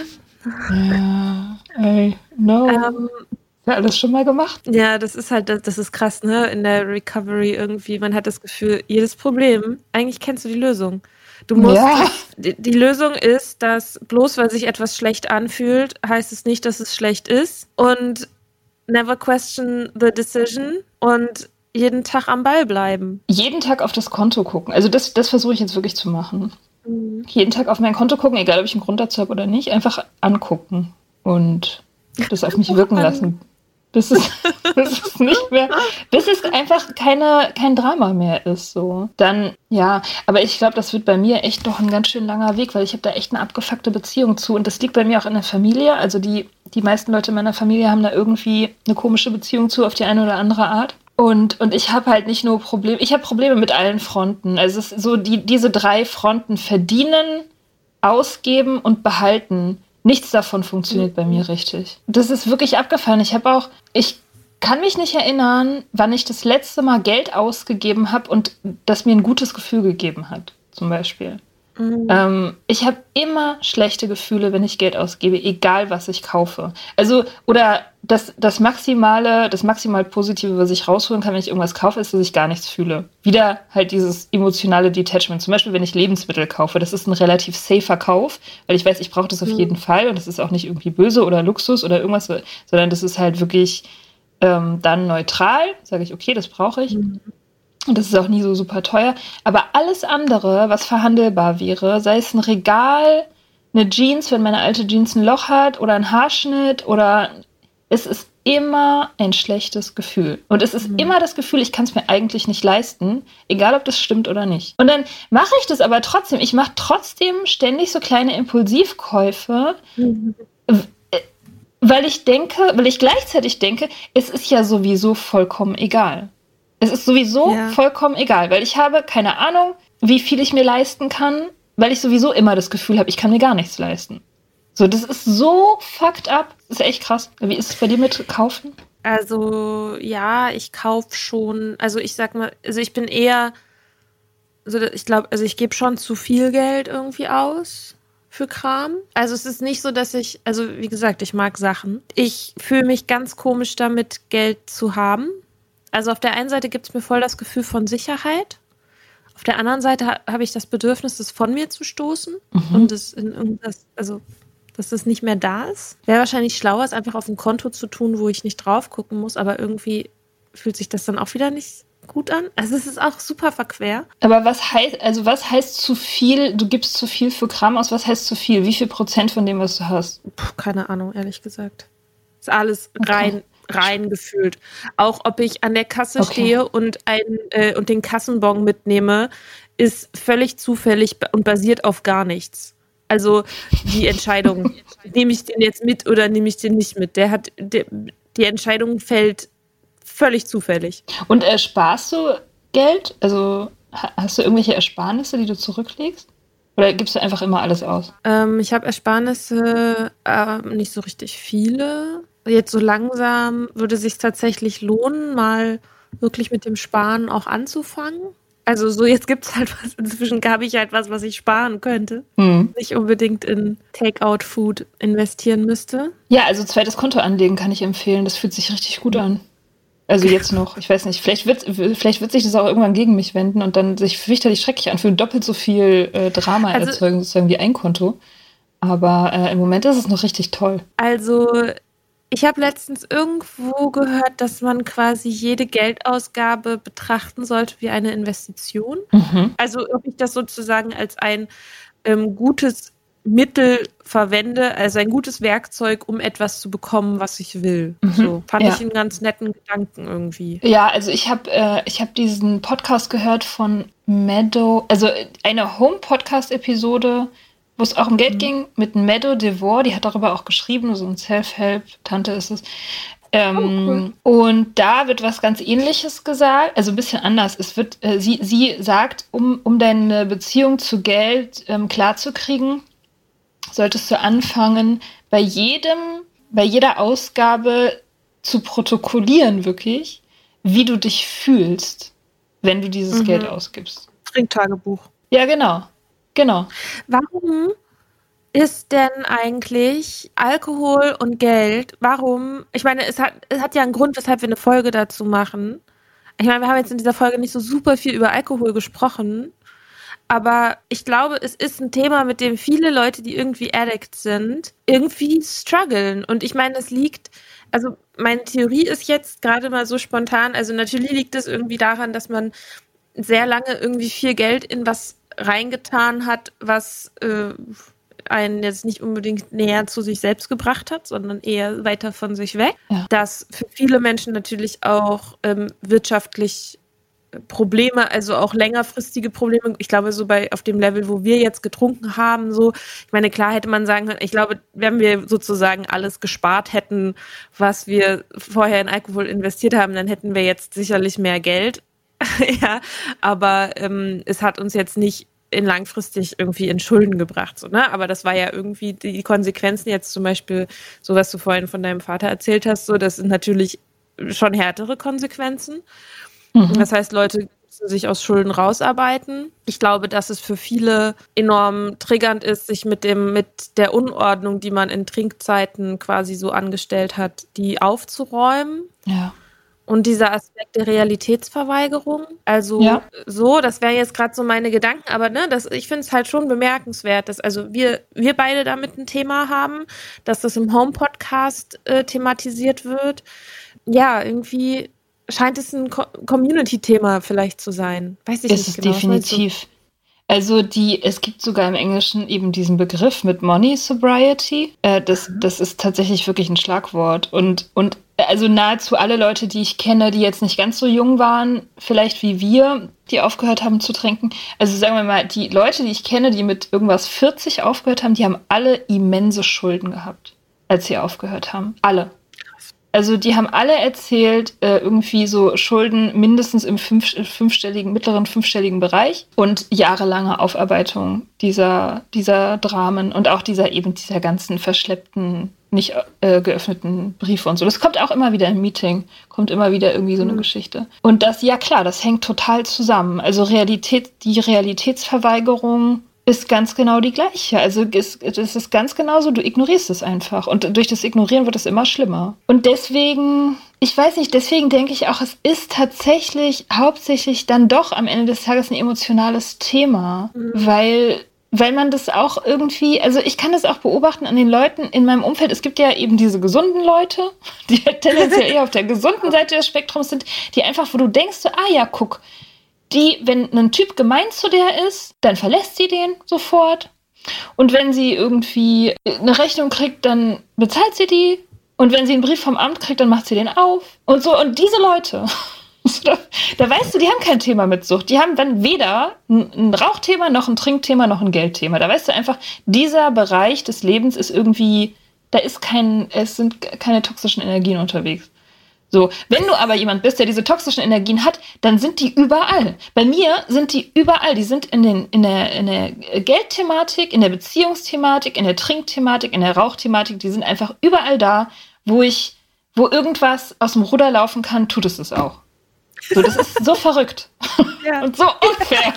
Ja, no. Ja, alles schon mal gemacht? Ja, das ist krass, ne? In der Recovery irgendwie. Man hat das Gefühl, jedes Problem, eigentlich kennst du die Lösung. Du musst, die Lösung ist, dass bloß weil sich etwas schlecht anfühlt, heißt es nicht, dass es schlecht ist. Und never question the decision und jeden Tag am Ball bleiben. Jeden Tag auf das Konto gucken. Also das versuche ich jetzt wirklich zu machen. Jeden Tag auf mein Konto gucken, egal ob ich einen Grund dazu habe oder nicht, einfach angucken und das auf mich wirken lassen. Bis es nicht mehr, bis es einfach kein Drama mehr ist. So. Dann, ja, aber ich glaube, das wird bei mir echt noch ein ganz schön langer Weg, weil ich habe da echt eine abgefuckte Beziehung zu. Und das liegt bei mir auch in der Familie. Also die meisten Leute in meiner Familie haben da irgendwie eine komische Beziehung zu, auf die eine oder andere Art. Und ich habe halt nicht nur Probleme, ich habe Probleme mit allen Fronten. Also es ist so, diese 3 Fronten: verdienen, ausgeben und behalten. Nichts davon funktioniert bei mir richtig. Das ist wirklich abgefahren. Ich kann mich nicht erinnern, wann ich das letzte Mal Geld ausgegeben habe und das mir ein gutes Gefühl gegeben hat, zum Beispiel. Ich habe immer schlechte Gefühle, wenn ich Geld ausgebe, egal was ich kaufe. Also, oder das maximal Positive, was ich rausholen kann, wenn ich irgendwas kaufe, ist, dass ich gar nichts fühle. Wieder halt dieses emotionale Detachment. Zum Beispiel, wenn ich Lebensmittel kaufe, das ist ein relativ safer Kauf, weil ich weiß, ich brauche das auf jeden Fall und das ist auch nicht irgendwie böse oder Luxus oder irgendwas, sondern das ist halt wirklich dann neutral. Sage ich, okay, das brauche ich. Und das ist auch nie so super teuer. Aber alles andere, was verhandelbar wäre, sei es ein Regal, eine Jeans, wenn meine alte Jeans ein Loch hat, oder ein Haarschnitt, oder es ist immer ein schlechtes Gefühl. Und es ist immer das Gefühl, ich kann es mir eigentlich nicht leisten, egal ob das stimmt oder nicht. Und dann mache ich das aber trotzdem. Ich mache trotzdem ständig so kleine Impulsivkäufe, weil ich gleichzeitig denke, es ist ja sowieso vollkommen egal. Es ist sowieso vollkommen egal, weil ich habe keine Ahnung, wie viel ich mir leisten kann, weil ich sowieso immer das Gefühl habe, ich kann mir gar nichts leisten. So, das ist so fucked up. Das ist echt krass. Wie ist es bei dir mit Kaufen? Also, ja, ich kaufe schon, also ich sag mal, also ich bin eher, also ich glaube, also ich gebe schon zu viel Geld irgendwie aus für Kram. Also es ist nicht so, dass also wie gesagt, ich mag Sachen. Ich fühle mich ganz komisch damit, Geld zu haben. Also auf der einen Seite gibt es mir voll das Gefühl von Sicherheit. Auf der anderen Seite habe ich das Bedürfnis, das von mir zu stoßen und das in irgendwas, also dass das nicht mehr da ist. Wäre wahrscheinlich schlauer, es einfach auf ein Konto zu tun, wo ich nicht drauf gucken muss, aber irgendwie fühlt sich das dann auch wieder nicht gut an. Also es ist auch super verquer. Aber was heißt zu viel? Du gibst zu viel für Kram aus. Was heißt zu viel? Wie viel Prozent von dem, was du hast? Keine Ahnung, ehrlich gesagt. Ist alles rein gefühlt. Auch ob ich an der Kasse stehe und den Kassenbon mitnehme, ist völlig zufällig und basiert auf gar nichts. Also die Entscheidung, nehme ich den jetzt mit oder nehme ich den nicht mit? Die Entscheidung fällt völlig zufällig. Und sparst du Geld? Also hast du irgendwelche Ersparnisse, die du zurücklegst? Oder gibst du einfach immer alles aus? Ich habe Ersparnisse, nicht so richtig viele. Jetzt so langsam würde es sich tatsächlich lohnen, mal wirklich mit dem Sparen auch anzufangen. Also so jetzt gibt es halt was, inzwischen habe ich halt was ich sparen könnte. Nicht unbedingt in Takeout-Food investieren müsste. Ja, also zweites Konto anlegen kann ich empfehlen. Das fühlt sich richtig gut an. Also jetzt noch, ich weiß nicht, vielleicht wird sich das auch irgendwann gegen mich wenden und dann sich fürchterlich schrecklich anfühlen, doppelt so viel Drama erzeugen, sozusagen wie ein Konto. Aber im Moment ist es noch richtig toll. Also ich habe letztens irgendwo gehört, dass man quasi jede Geldausgabe betrachten sollte wie eine Investition. Also ob ich das sozusagen als ein gutes Mittel verwende, also ein gutes Werkzeug, um etwas zu bekommen, was ich will. So fand ich einen ganz netten Gedanken irgendwie. Ja, also ich hab diesen Podcast gehört von Meadow, also eine Home-Podcast-Episode, wo es auch um Geld ging, mit Meadow DeVore, die hat darüber auch geschrieben, so ein Self-Help-Tante ist es. Cool. Und da wird was ganz Ähnliches gesagt, also ein bisschen anders. Es wird, sie sagt, um deine Beziehung zu Geld klarzukriegen, solltest du anfangen, bei jeder Ausgabe zu protokollieren, wirklich, wie du dich fühlst, wenn du dieses Geld ausgibst. Trinktagebuch. Ja, genau. Warum ist denn eigentlich Alkohol und Geld, ich meine, es hat ja einen Grund, weshalb wir eine Folge dazu machen. Ich meine, wir haben jetzt in dieser Folge nicht so super viel über Alkohol gesprochen, aber ich glaube, es ist ein Thema, mit dem viele Leute, die irgendwie Addicts sind, irgendwie strugglen. Und ich meine, also meine Theorie ist jetzt gerade mal so spontan, also natürlich liegt es irgendwie daran, dass man sehr lange irgendwie viel Geld in was reingetan hat, was einen jetzt nicht unbedingt näher zu sich selbst gebracht hat, sondern eher weiter von sich weg. Ja. Dass für viele Menschen natürlich auch wirtschaftlich Probleme, also auch längerfristige Probleme, ich glaube so auf dem Level, wo wir jetzt getrunken haben, so, ich meine, klar hätte man sagen können, ich glaube, wenn wir sozusagen alles gespart hätten, was wir vorher in Alkohol investiert haben, dann hätten wir jetzt sicherlich mehr Geld, ja, aber es hat uns jetzt nicht langfristig irgendwie in Schulden gebracht, so, ne? Aber das war ja irgendwie die Konsequenzen jetzt zum Beispiel, so was du vorhin von deinem Vater erzählt hast, so, das sind natürlich schon härtere Konsequenzen. Das heißt, Leute müssen sich aus Schulden rausarbeiten. Ich glaube, dass es für viele enorm triggernd ist, sich mit der Unordnung, die man in Trinkzeiten quasi so angestellt hat, die aufzuräumen. Ja. Und dieser Aspekt der Realitätsverweigerung, also das wären jetzt gerade so meine Gedanken, aber ne, ich finde es halt schon bemerkenswert, dass also wir beide damit ein Thema haben, dass das im Home-Podcast thematisiert wird. Ja, irgendwie scheint es ein Community-Thema vielleicht zu sein. Weiß ich nicht genau. Ist es definitiv. Also es gibt sogar im Englischen eben diesen Begriff mit Money Sobriety. Das ist tatsächlich wirklich ein Schlagwort. Und also nahezu alle Leute, die ich kenne, die jetzt nicht ganz so jung waren, vielleicht wie wir, die aufgehört haben zu trinken. Also sagen wir mal, die Leute, die ich kenne, die mit irgendwas 40 aufgehört haben, die haben alle immense Schulden gehabt, als sie aufgehört haben. Alle. Also die haben alle erzählt, irgendwie so Schulden mindestens im mittleren fünfstelligen Bereich und jahrelange Aufarbeitung dieser Dramen und auch dieser ganzen verschleppten, nicht geöffneten Briefe und so. Das kommt auch immer wieder im Meeting, kommt immer wieder irgendwie so eine Geschichte. Und das hängt total zusammen. Also die Realitätsverweigerung ist ganz genau die gleiche. Also es ist ganz genau so, du ignorierst es einfach. Und durch das Ignorieren wird es immer schlimmer. Und deswegen denke ich auch, es ist tatsächlich hauptsächlich dann doch am Ende des Tages ein emotionales Thema. Weil man das auch irgendwie, also ich kann das auch beobachten an den Leuten in meinem Umfeld. Es gibt ja eben diese gesunden Leute, die tendenziell eher auf der gesunden Seite des Spektrums sind, die einfach, wo du denkst, so, guck, wenn ein Typ gemein zu der ist, dann verlässt sie den sofort. Und wenn sie irgendwie eine Rechnung kriegt, dann bezahlt sie die. Und wenn sie einen Brief vom Amt kriegt, dann macht sie den auf. Und so. Und diese Leute, da weißt du, die haben kein Thema mit Sucht. Die haben dann weder ein Rauchthema, noch ein Trinkthema, noch ein Geldthema. Da weißt du einfach, dieser Bereich des Lebens ist irgendwie, es sind keine toxischen Energien unterwegs. So, wenn du aber jemand bist, der diese toxischen Energien hat, dann sind die überall. Bei mir sind die überall. Die sind in der Geldthematik, in der Beziehungsthematik, in der Trinkthematik, in der Rauchthematik. Die sind einfach überall da, wo irgendwas aus dem Ruder laufen kann, tut es auch. So, das ist so verrückt. Ja. Und so unfair.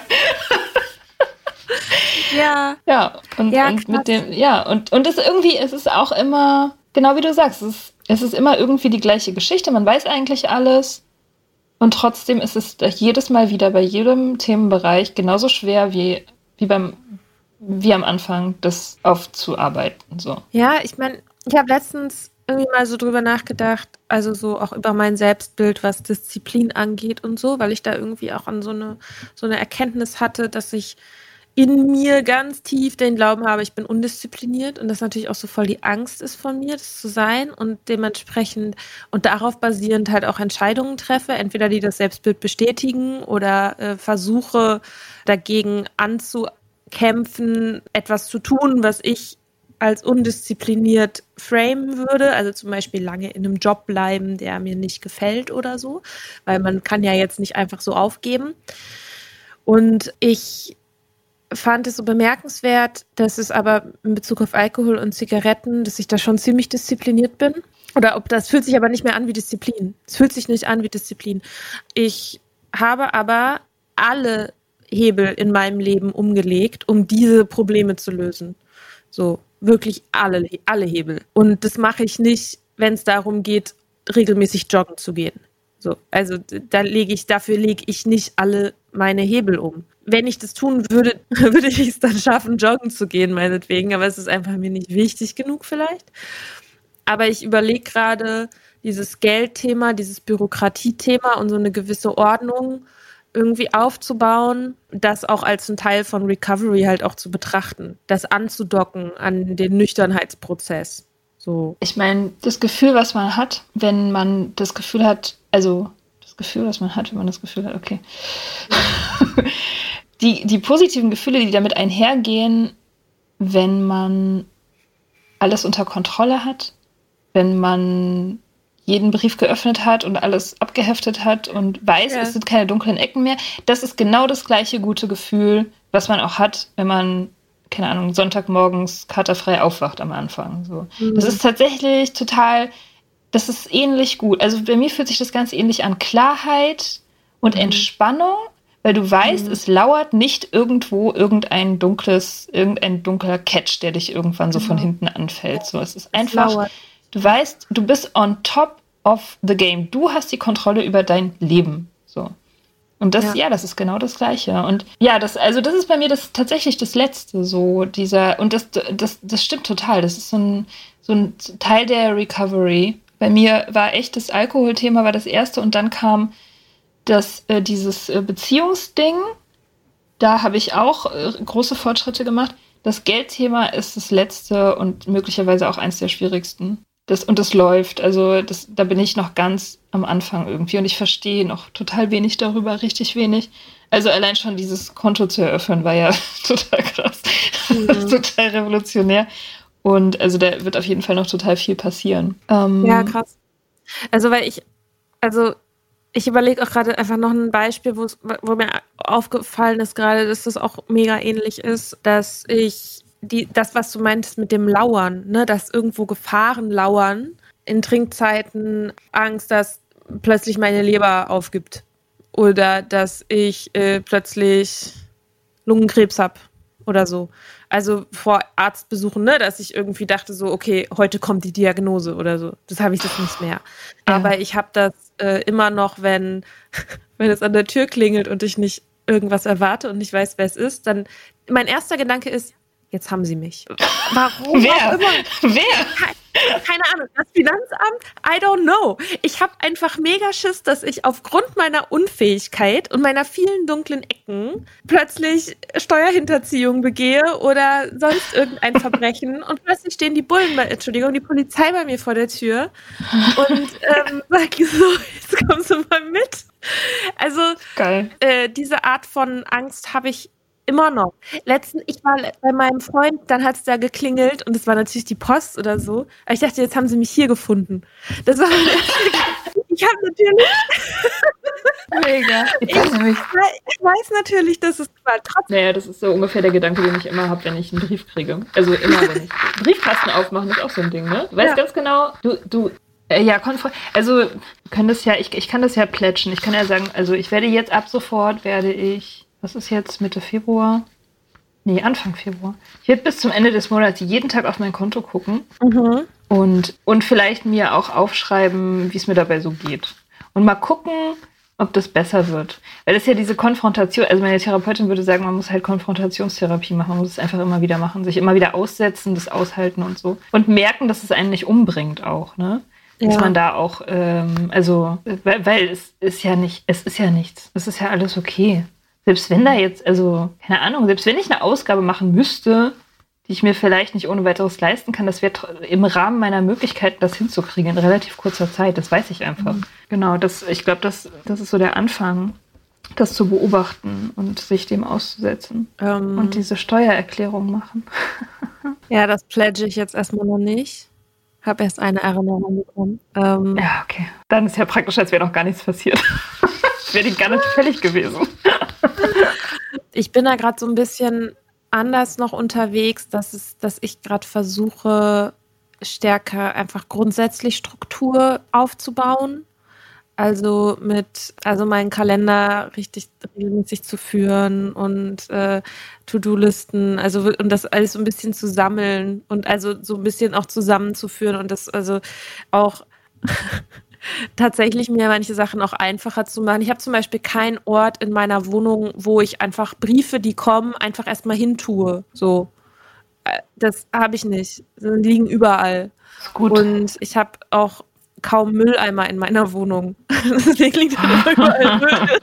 Ja. Ja, und mit dem, und es irgendwie, es ist auch immer, genau wie du sagst, es ist immer irgendwie die gleiche Geschichte, man weiß eigentlich alles und trotzdem ist es jedes Mal wieder bei jedem Themenbereich genauso schwer wie am Anfang, das aufzuarbeiten. So. Ja, ich meine, ich habe letztens irgendwie mal so drüber nachgedacht, also so auch über mein Selbstbild, was Disziplin angeht und so, weil ich da irgendwie auch an so eine Erkenntnis hatte, dass ich in mir ganz tief den Glauben habe, ich bin undiszipliniert und das natürlich auch so voll die Angst ist von mir, das zu sein und dementsprechend und darauf basierend halt auch Entscheidungen treffe, entweder die das Selbstbild bestätigen oder versuche dagegen anzukämpfen, etwas zu tun, was ich als undiszipliniert framen würde, also zum Beispiel lange in einem Job bleiben, der mir nicht gefällt oder so, weil man kann ja jetzt nicht einfach so aufgeben. Und ich fand es so bemerkenswert, dass es aber in Bezug auf Alkohol und Zigaretten, dass ich da schon ziemlich diszipliniert bin. Oder ob das fühlt sich aber nicht mehr an wie Disziplin. Es fühlt sich nicht an wie Disziplin. Ich habe aber alle Hebel in meinem Leben umgelegt, um diese Probleme zu lösen. So, wirklich alle Hebel. Und das mache ich nicht, wenn es darum geht, regelmäßig joggen zu gehen. So, also dafür lege ich nicht alle meine Hebel um. Wenn ich das tun würde, würde ich es dann schaffen, joggen zu gehen, meinetwegen. Aber es ist einfach mir nicht wichtig genug vielleicht. Aber ich überlege gerade, dieses Geldthema, dieses Bürokratiethema und so eine gewisse Ordnung irgendwie aufzubauen, das auch als ein Teil von Recovery halt auch zu betrachten, das anzudocken an den Nüchternheitsprozess. So. Ich meine, das Gefühl, was man hat, wenn man das Gefühl hat, okay. Die positiven Gefühle, die damit einhergehen, wenn man alles unter Kontrolle hat, wenn man jeden Brief geöffnet hat und alles abgeheftet hat und weiß, es sind keine dunklen Ecken mehr. Das ist genau das gleiche gute Gefühl, was man auch hat, wenn man, keine Ahnung, Sonntagmorgens katerfrei aufwacht am Anfang. So. Das ist tatsächlich das ist ähnlich gut. Also bei mir fühlt sich das ganz ähnlich an. Klarheit und Entspannung, weil du weißt, es lauert nicht irgendwo irgendein dunkler Catch, der dich irgendwann so von hinten anfällt. So, es ist einfach, du weißt, du bist on top of the game. Du hast die Kontrolle über dein Leben. So. Und das ist genau das Gleiche. Und ja, das ist bei mir tatsächlich das Letzte, so dieser, und das stimmt total. Das ist so ein Teil der Recovery. Bei mir war echt das Alkoholthema war das erste und dann kam dieses Beziehungsding. Da habe ich auch große Fortschritte gemacht. Das Geldthema ist das letzte und möglicherweise auch eins der schwierigsten. Das läuft. Also da bin ich noch ganz am Anfang irgendwie und ich verstehe noch total wenig darüber, richtig wenig. Also allein schon dieses Konto zu eröffnen war ja total krass. Das ist total revolutionär. Und also da wird auf jeden Fall noch total viel passieren. Ja, krass. Also ich überlege auch gerade einfach noch ein Beispiel, wo mir aufgefallen ist gerade, dass das auch mega ähnlich ist, dass ich das, was du meintest mit dem Lauern, ne, dass irgendwo Gefahren lauern, in Trinkzeiten Angst, dass plötzlich meine Leber aufgibt oder dass ich plötzlich Lungenkrebs habe oder so. Also vor Arztbesuchen, ne, dass ich irgendwie dachte so, okay, heute kommt die Diagnose oder so. Das habe ich das nicht mehr. Ja. Aber ich habe das immer noch, wenn es an der Tür klingelt und ich nicht irgendwas erwarte und nicht weiß, wer es ist, dann mein erster Gedanke ist, jetzt haben sie mich. Warum Wer? auch immer. Wer? Keine Ahnung. Das Finanzamt? I don't know. Ich habe einfach mega Schiss, dass ich aufgrund meiner Unfähigkeit und meiner vielen dunklen Ecken plötzlich Steuerhinterziehung begehe oder sonst irgendein Verbrechen und plötzlich stehen die die Polizei bei mir vor der Tür und sagt so, jetzt kommst du mal mit. Also diese Art von Angst habe ich immer noch. Ich war bei meinem Freund, dann hat es da geklingelt und es war natürlich die Post oder so. Aber ich dachte, jetzt haben sie mich hier gefunden. Das war ich habe natürlich mega. Ich weiß natürlich, dass es trotzdem. Naja, das ist so ungefähr der Gedanke, den ich immer habe, wenn ich einen Brief kriege. Also immer, wenn ich Briefkasten aufmachen, ist auch so ein Ding, ne? Du weißt ganz genau, also können das ja, ich kann das ja plätschen. Ich kann ja sagen, also ich werde jetzt ab sofort was ist jetzt, Mitte Februar? Nee, Anfang Februar. Ich werde bis zum Ende des Monats jeden Tag auf mein Konto gucken und vielleicht mir auch aufschreiben, wie es mir dabei so geht. Und mal gucken, ob das besser wird. Weil das ist ja diese Konfrontation, also meine Therapeutin würde sagen, man muss halt Konfrontationstherapie machen, man muss es einfach immer wieder machen, sich immer wieder aussetzen, das aushalten und so. Und merken, dass es einen nicht umbringt auch, ne? Dass man da auch, weil es ist ja nichts, es ist ja alles okay. Selbst wenn da jetzt, also, keine Ahnung, selbst wenn ich eine Ausgabe machen müsste, die ich mir vielleicht nicht ohne weiteres leisten kann, das wäre im Rahmen meiner Möglichkeiten, das hinzukriegen in relativ kurzer Zeit. Das weiß ich einfach. Genau, ich glaube, das ist so der Anfang, das zu beobachten und sich dem auszusetzen. Und diese Steuererklärung machen. Ja, das pledge ich jetzt erstmal noch nicht. Habe erst eine Erinnerung bekommen. Ja, okay. Dann ist ja praktisch, als wäre noch gar nichts passiert. Wäre die gar nicht fällig gewesen. Ich bin da gerade so ein bisschen anders noch unterwegs, dass ich gerade versuche, stärker einfach grundsätzlich Struktur aufzubauen. Also meinen Kalender richtig regelmäßig zu führen und To-Do-Listen, und das alles so ein bisschen zu sammeln und also so ein bisschen auch zusammenzuführen und das also auch tatsächlich mir manche Sachen auch einfacher zu machen. Ich habe zum Beispiel keinen Ort in meiner Wohnung, wo ich einfach Briefe, die kommen, einfach erstmal hintue. So. Das habe ich nicht. Die liegen überall. Gut. Und ich habe auch kaum Mülleimer in meiner Wohnung. Deswegen liegt da überall Müll.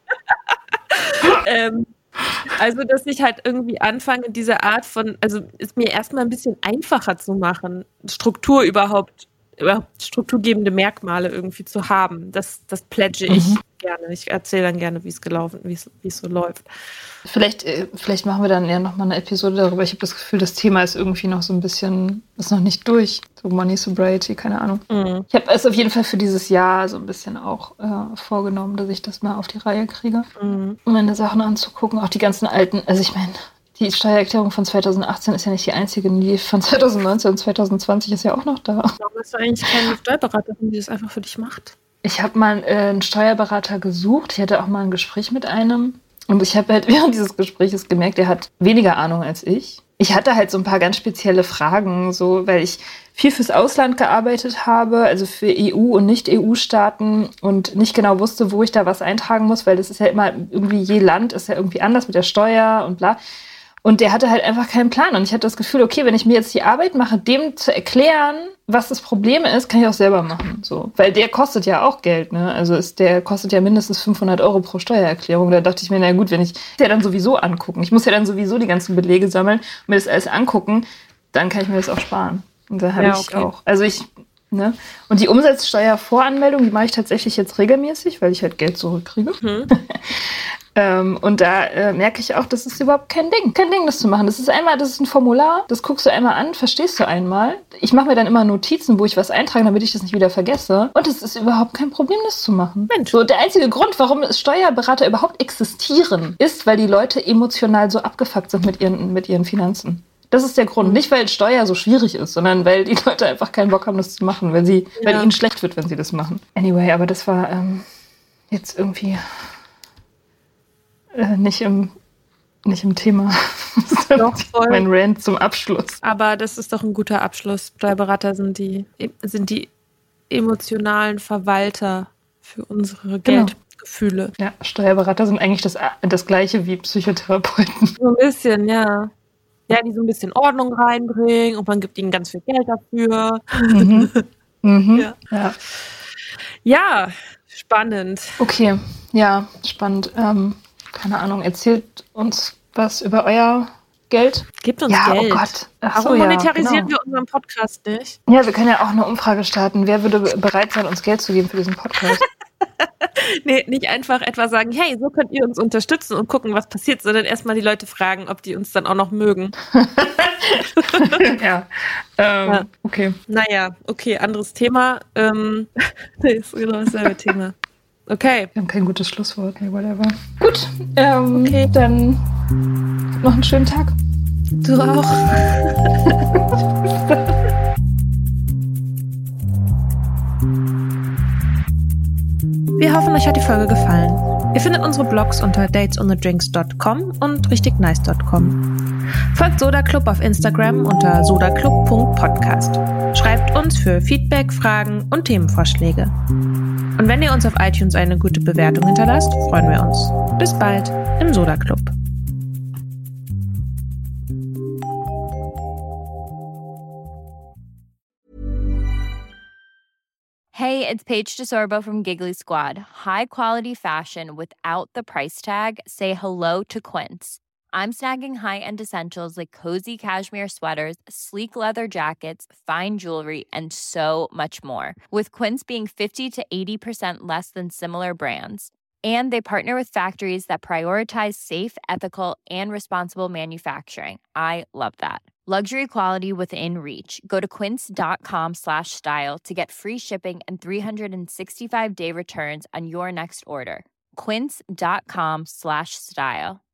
Also, dass ich halt irgendwie anfange, diese Art von, also es mir erstmal ein bisschen einfacher zu machen, strukturgebende Merkmale irgendwie zu haben. Das plädge ich gerne. Ich erzähle dann gerne, wie es gelaufen, wie es so läuft. Vielleicht machen wir dann eher nochmal eine Episode darüber. Ich habe das Gefühl, das Thema ist irgendwie noch so ein bisschen, ist noch nicht durch. So Money Sobriety, keine Ahnung. Ich habe es auf jeden Fall für dieses Jahr so ein bisschen auch vorgenommen, dass ich das mal auf die Reihe kriege, um meine Sachen anzugucken. Auch die ganzen alten, also ich meine, die Steuererklärung von 2018 ist ja nicht die einzige. Die von 2019 und 2020 ist ja auch noch da. Warum hast du eigentlich keine Steuerberaterin, die das einfach für dich macht? Ich habe mal einen Steuerberater gesucht. Ich hatte auch mal ein Gespräch mit einem. Und ich habe halt während dieses Gesprächs gemerkt, er hat weniger Ahnung als ich. Ich hatte halt so ein paar ganz spezielle Fragen, so, weil ich viel fürs Ausland gearbeitet habe, also für EU- und Nicht-EU-Staaten und nicht genau wusste, wo ich da was eintragen muss, weil das ist ja immer irgendwie, je Land ist ja irgendwie anders mit der Steuer und bla. Und der hatte halt einfach keinen Plan. Und ich hatte das Gefühl, okay, wenn ich mir jetzt die Arbeit mache, dem zu erklären, was das Problem ist, kann ich auch selber machen. So. Weil der kostet ja auch Geld, ne? Also der kostet ja mindestens 500 € pro Steuererklärung. Da dachte ich mir, na gut, wenn ich ja dann sowieso angucken. Ich muss ja dann sowieso die ganzen Belege sammeln und mir das alles angucken, dann kann ich mir das auch sparen. Und da habe ich auch. Also ne? Und die Umsatzsteuervoranmeldung, die mache ich tatsächlich jetzt regelmäßig, weil ich halt Geld zurückkriege. Und da merke ich auch, das ist überhaupt kein Ding, das zu machen. Das ist ein Formular, das guckst du einmal an, verstehst du einmal. Ich mache mir dann immer Notizen, wo ich was eintrage, damit ich das nicht wieder vergesse. Und es ist überhaupt kein Problem, das zu machen. Mensch. So, der einzige Grund, warum Steuerberater überhaupt existieren, ist, weil die Leute emotional so abgefuckt sind mit ihren Finanzen. Das ist der Grund. Nicht, weil Steuer so schwierig ist, sondern weil die Leute einfach keinen Bock haben, das zu machen, weil ihnen schlecht wird, wenn sie das machen. Anyway, aber das war jetzt irgendwie nicht im Thema. Doch, voll. Mein Rant zum Abschluss. Aber das ist doch ein guter Abschluss. Steuerberater sind die emotionalen Verwalter für unsere Geldgefühle. Ja, Steuerberater sind eigentlich das Gleiche wie Psychotherapeuten. So ein bisschen, ja. Ja, die so ein bisschen Ordnung reinbringen und man gibt ihnen ganz viel Geld dafür. Ja, spannend. Okay, ja, spannend. Keine Ahnung, erzählt uns was über euer Geld. Gebt uns Geld. Oh Gott. Warum monetarisieren wir unseren Podcast nicht? Ja, wir können ja auch eine Umfrage starten. Wer würde bereit sein, uns Geld zu geben für diesen Podcast? Nee, nicht einfach etwa sagen, hey, so könnt ihr uns unterstützen und gucken, was passiert, sondern erstmal die Leute fragen, ob die uns dann auch noch mögen. Okay. Naja, okay, anderes Thema. Nee, ist genau dasselbe Thema. Okay. Wir haben kein gutes Schlusswort, nee, whatever. Gut, okay. Dann noch einen schönen Tag. Du auch. Wir hoffen, euch hat die Folge gefallen. Ihr findet unsere Blogs unter datesonthedrinks.com und richtignice.com. Folgt Soda Club auf Instagram unter sodaclub.podcast. Schreibt uns für Feedback, Fragen und Themenvorschläge. Und wenn ihr uns auf iTunes eine gute Bewertung hinterlasst, freuen wir uns. Bis bald im Soda Club. Hey, it's Paige DeSorbo from Giggly Squad. High quality fashion without the price tag. Say hello to Quince. I'm snagging high-end essentials like cozy cashmere sweaters, sleek leather jackets, fine jewelry, and so much more. With Quince being 50 to 80% less than similar brands. And they partner with factories that prioritize safe, ethical, and responsible manufacturing. I love that. Luxury quality within reach. Go to quince.com/style to get free shipping and 365-day returns on your next order. Quince.com/style.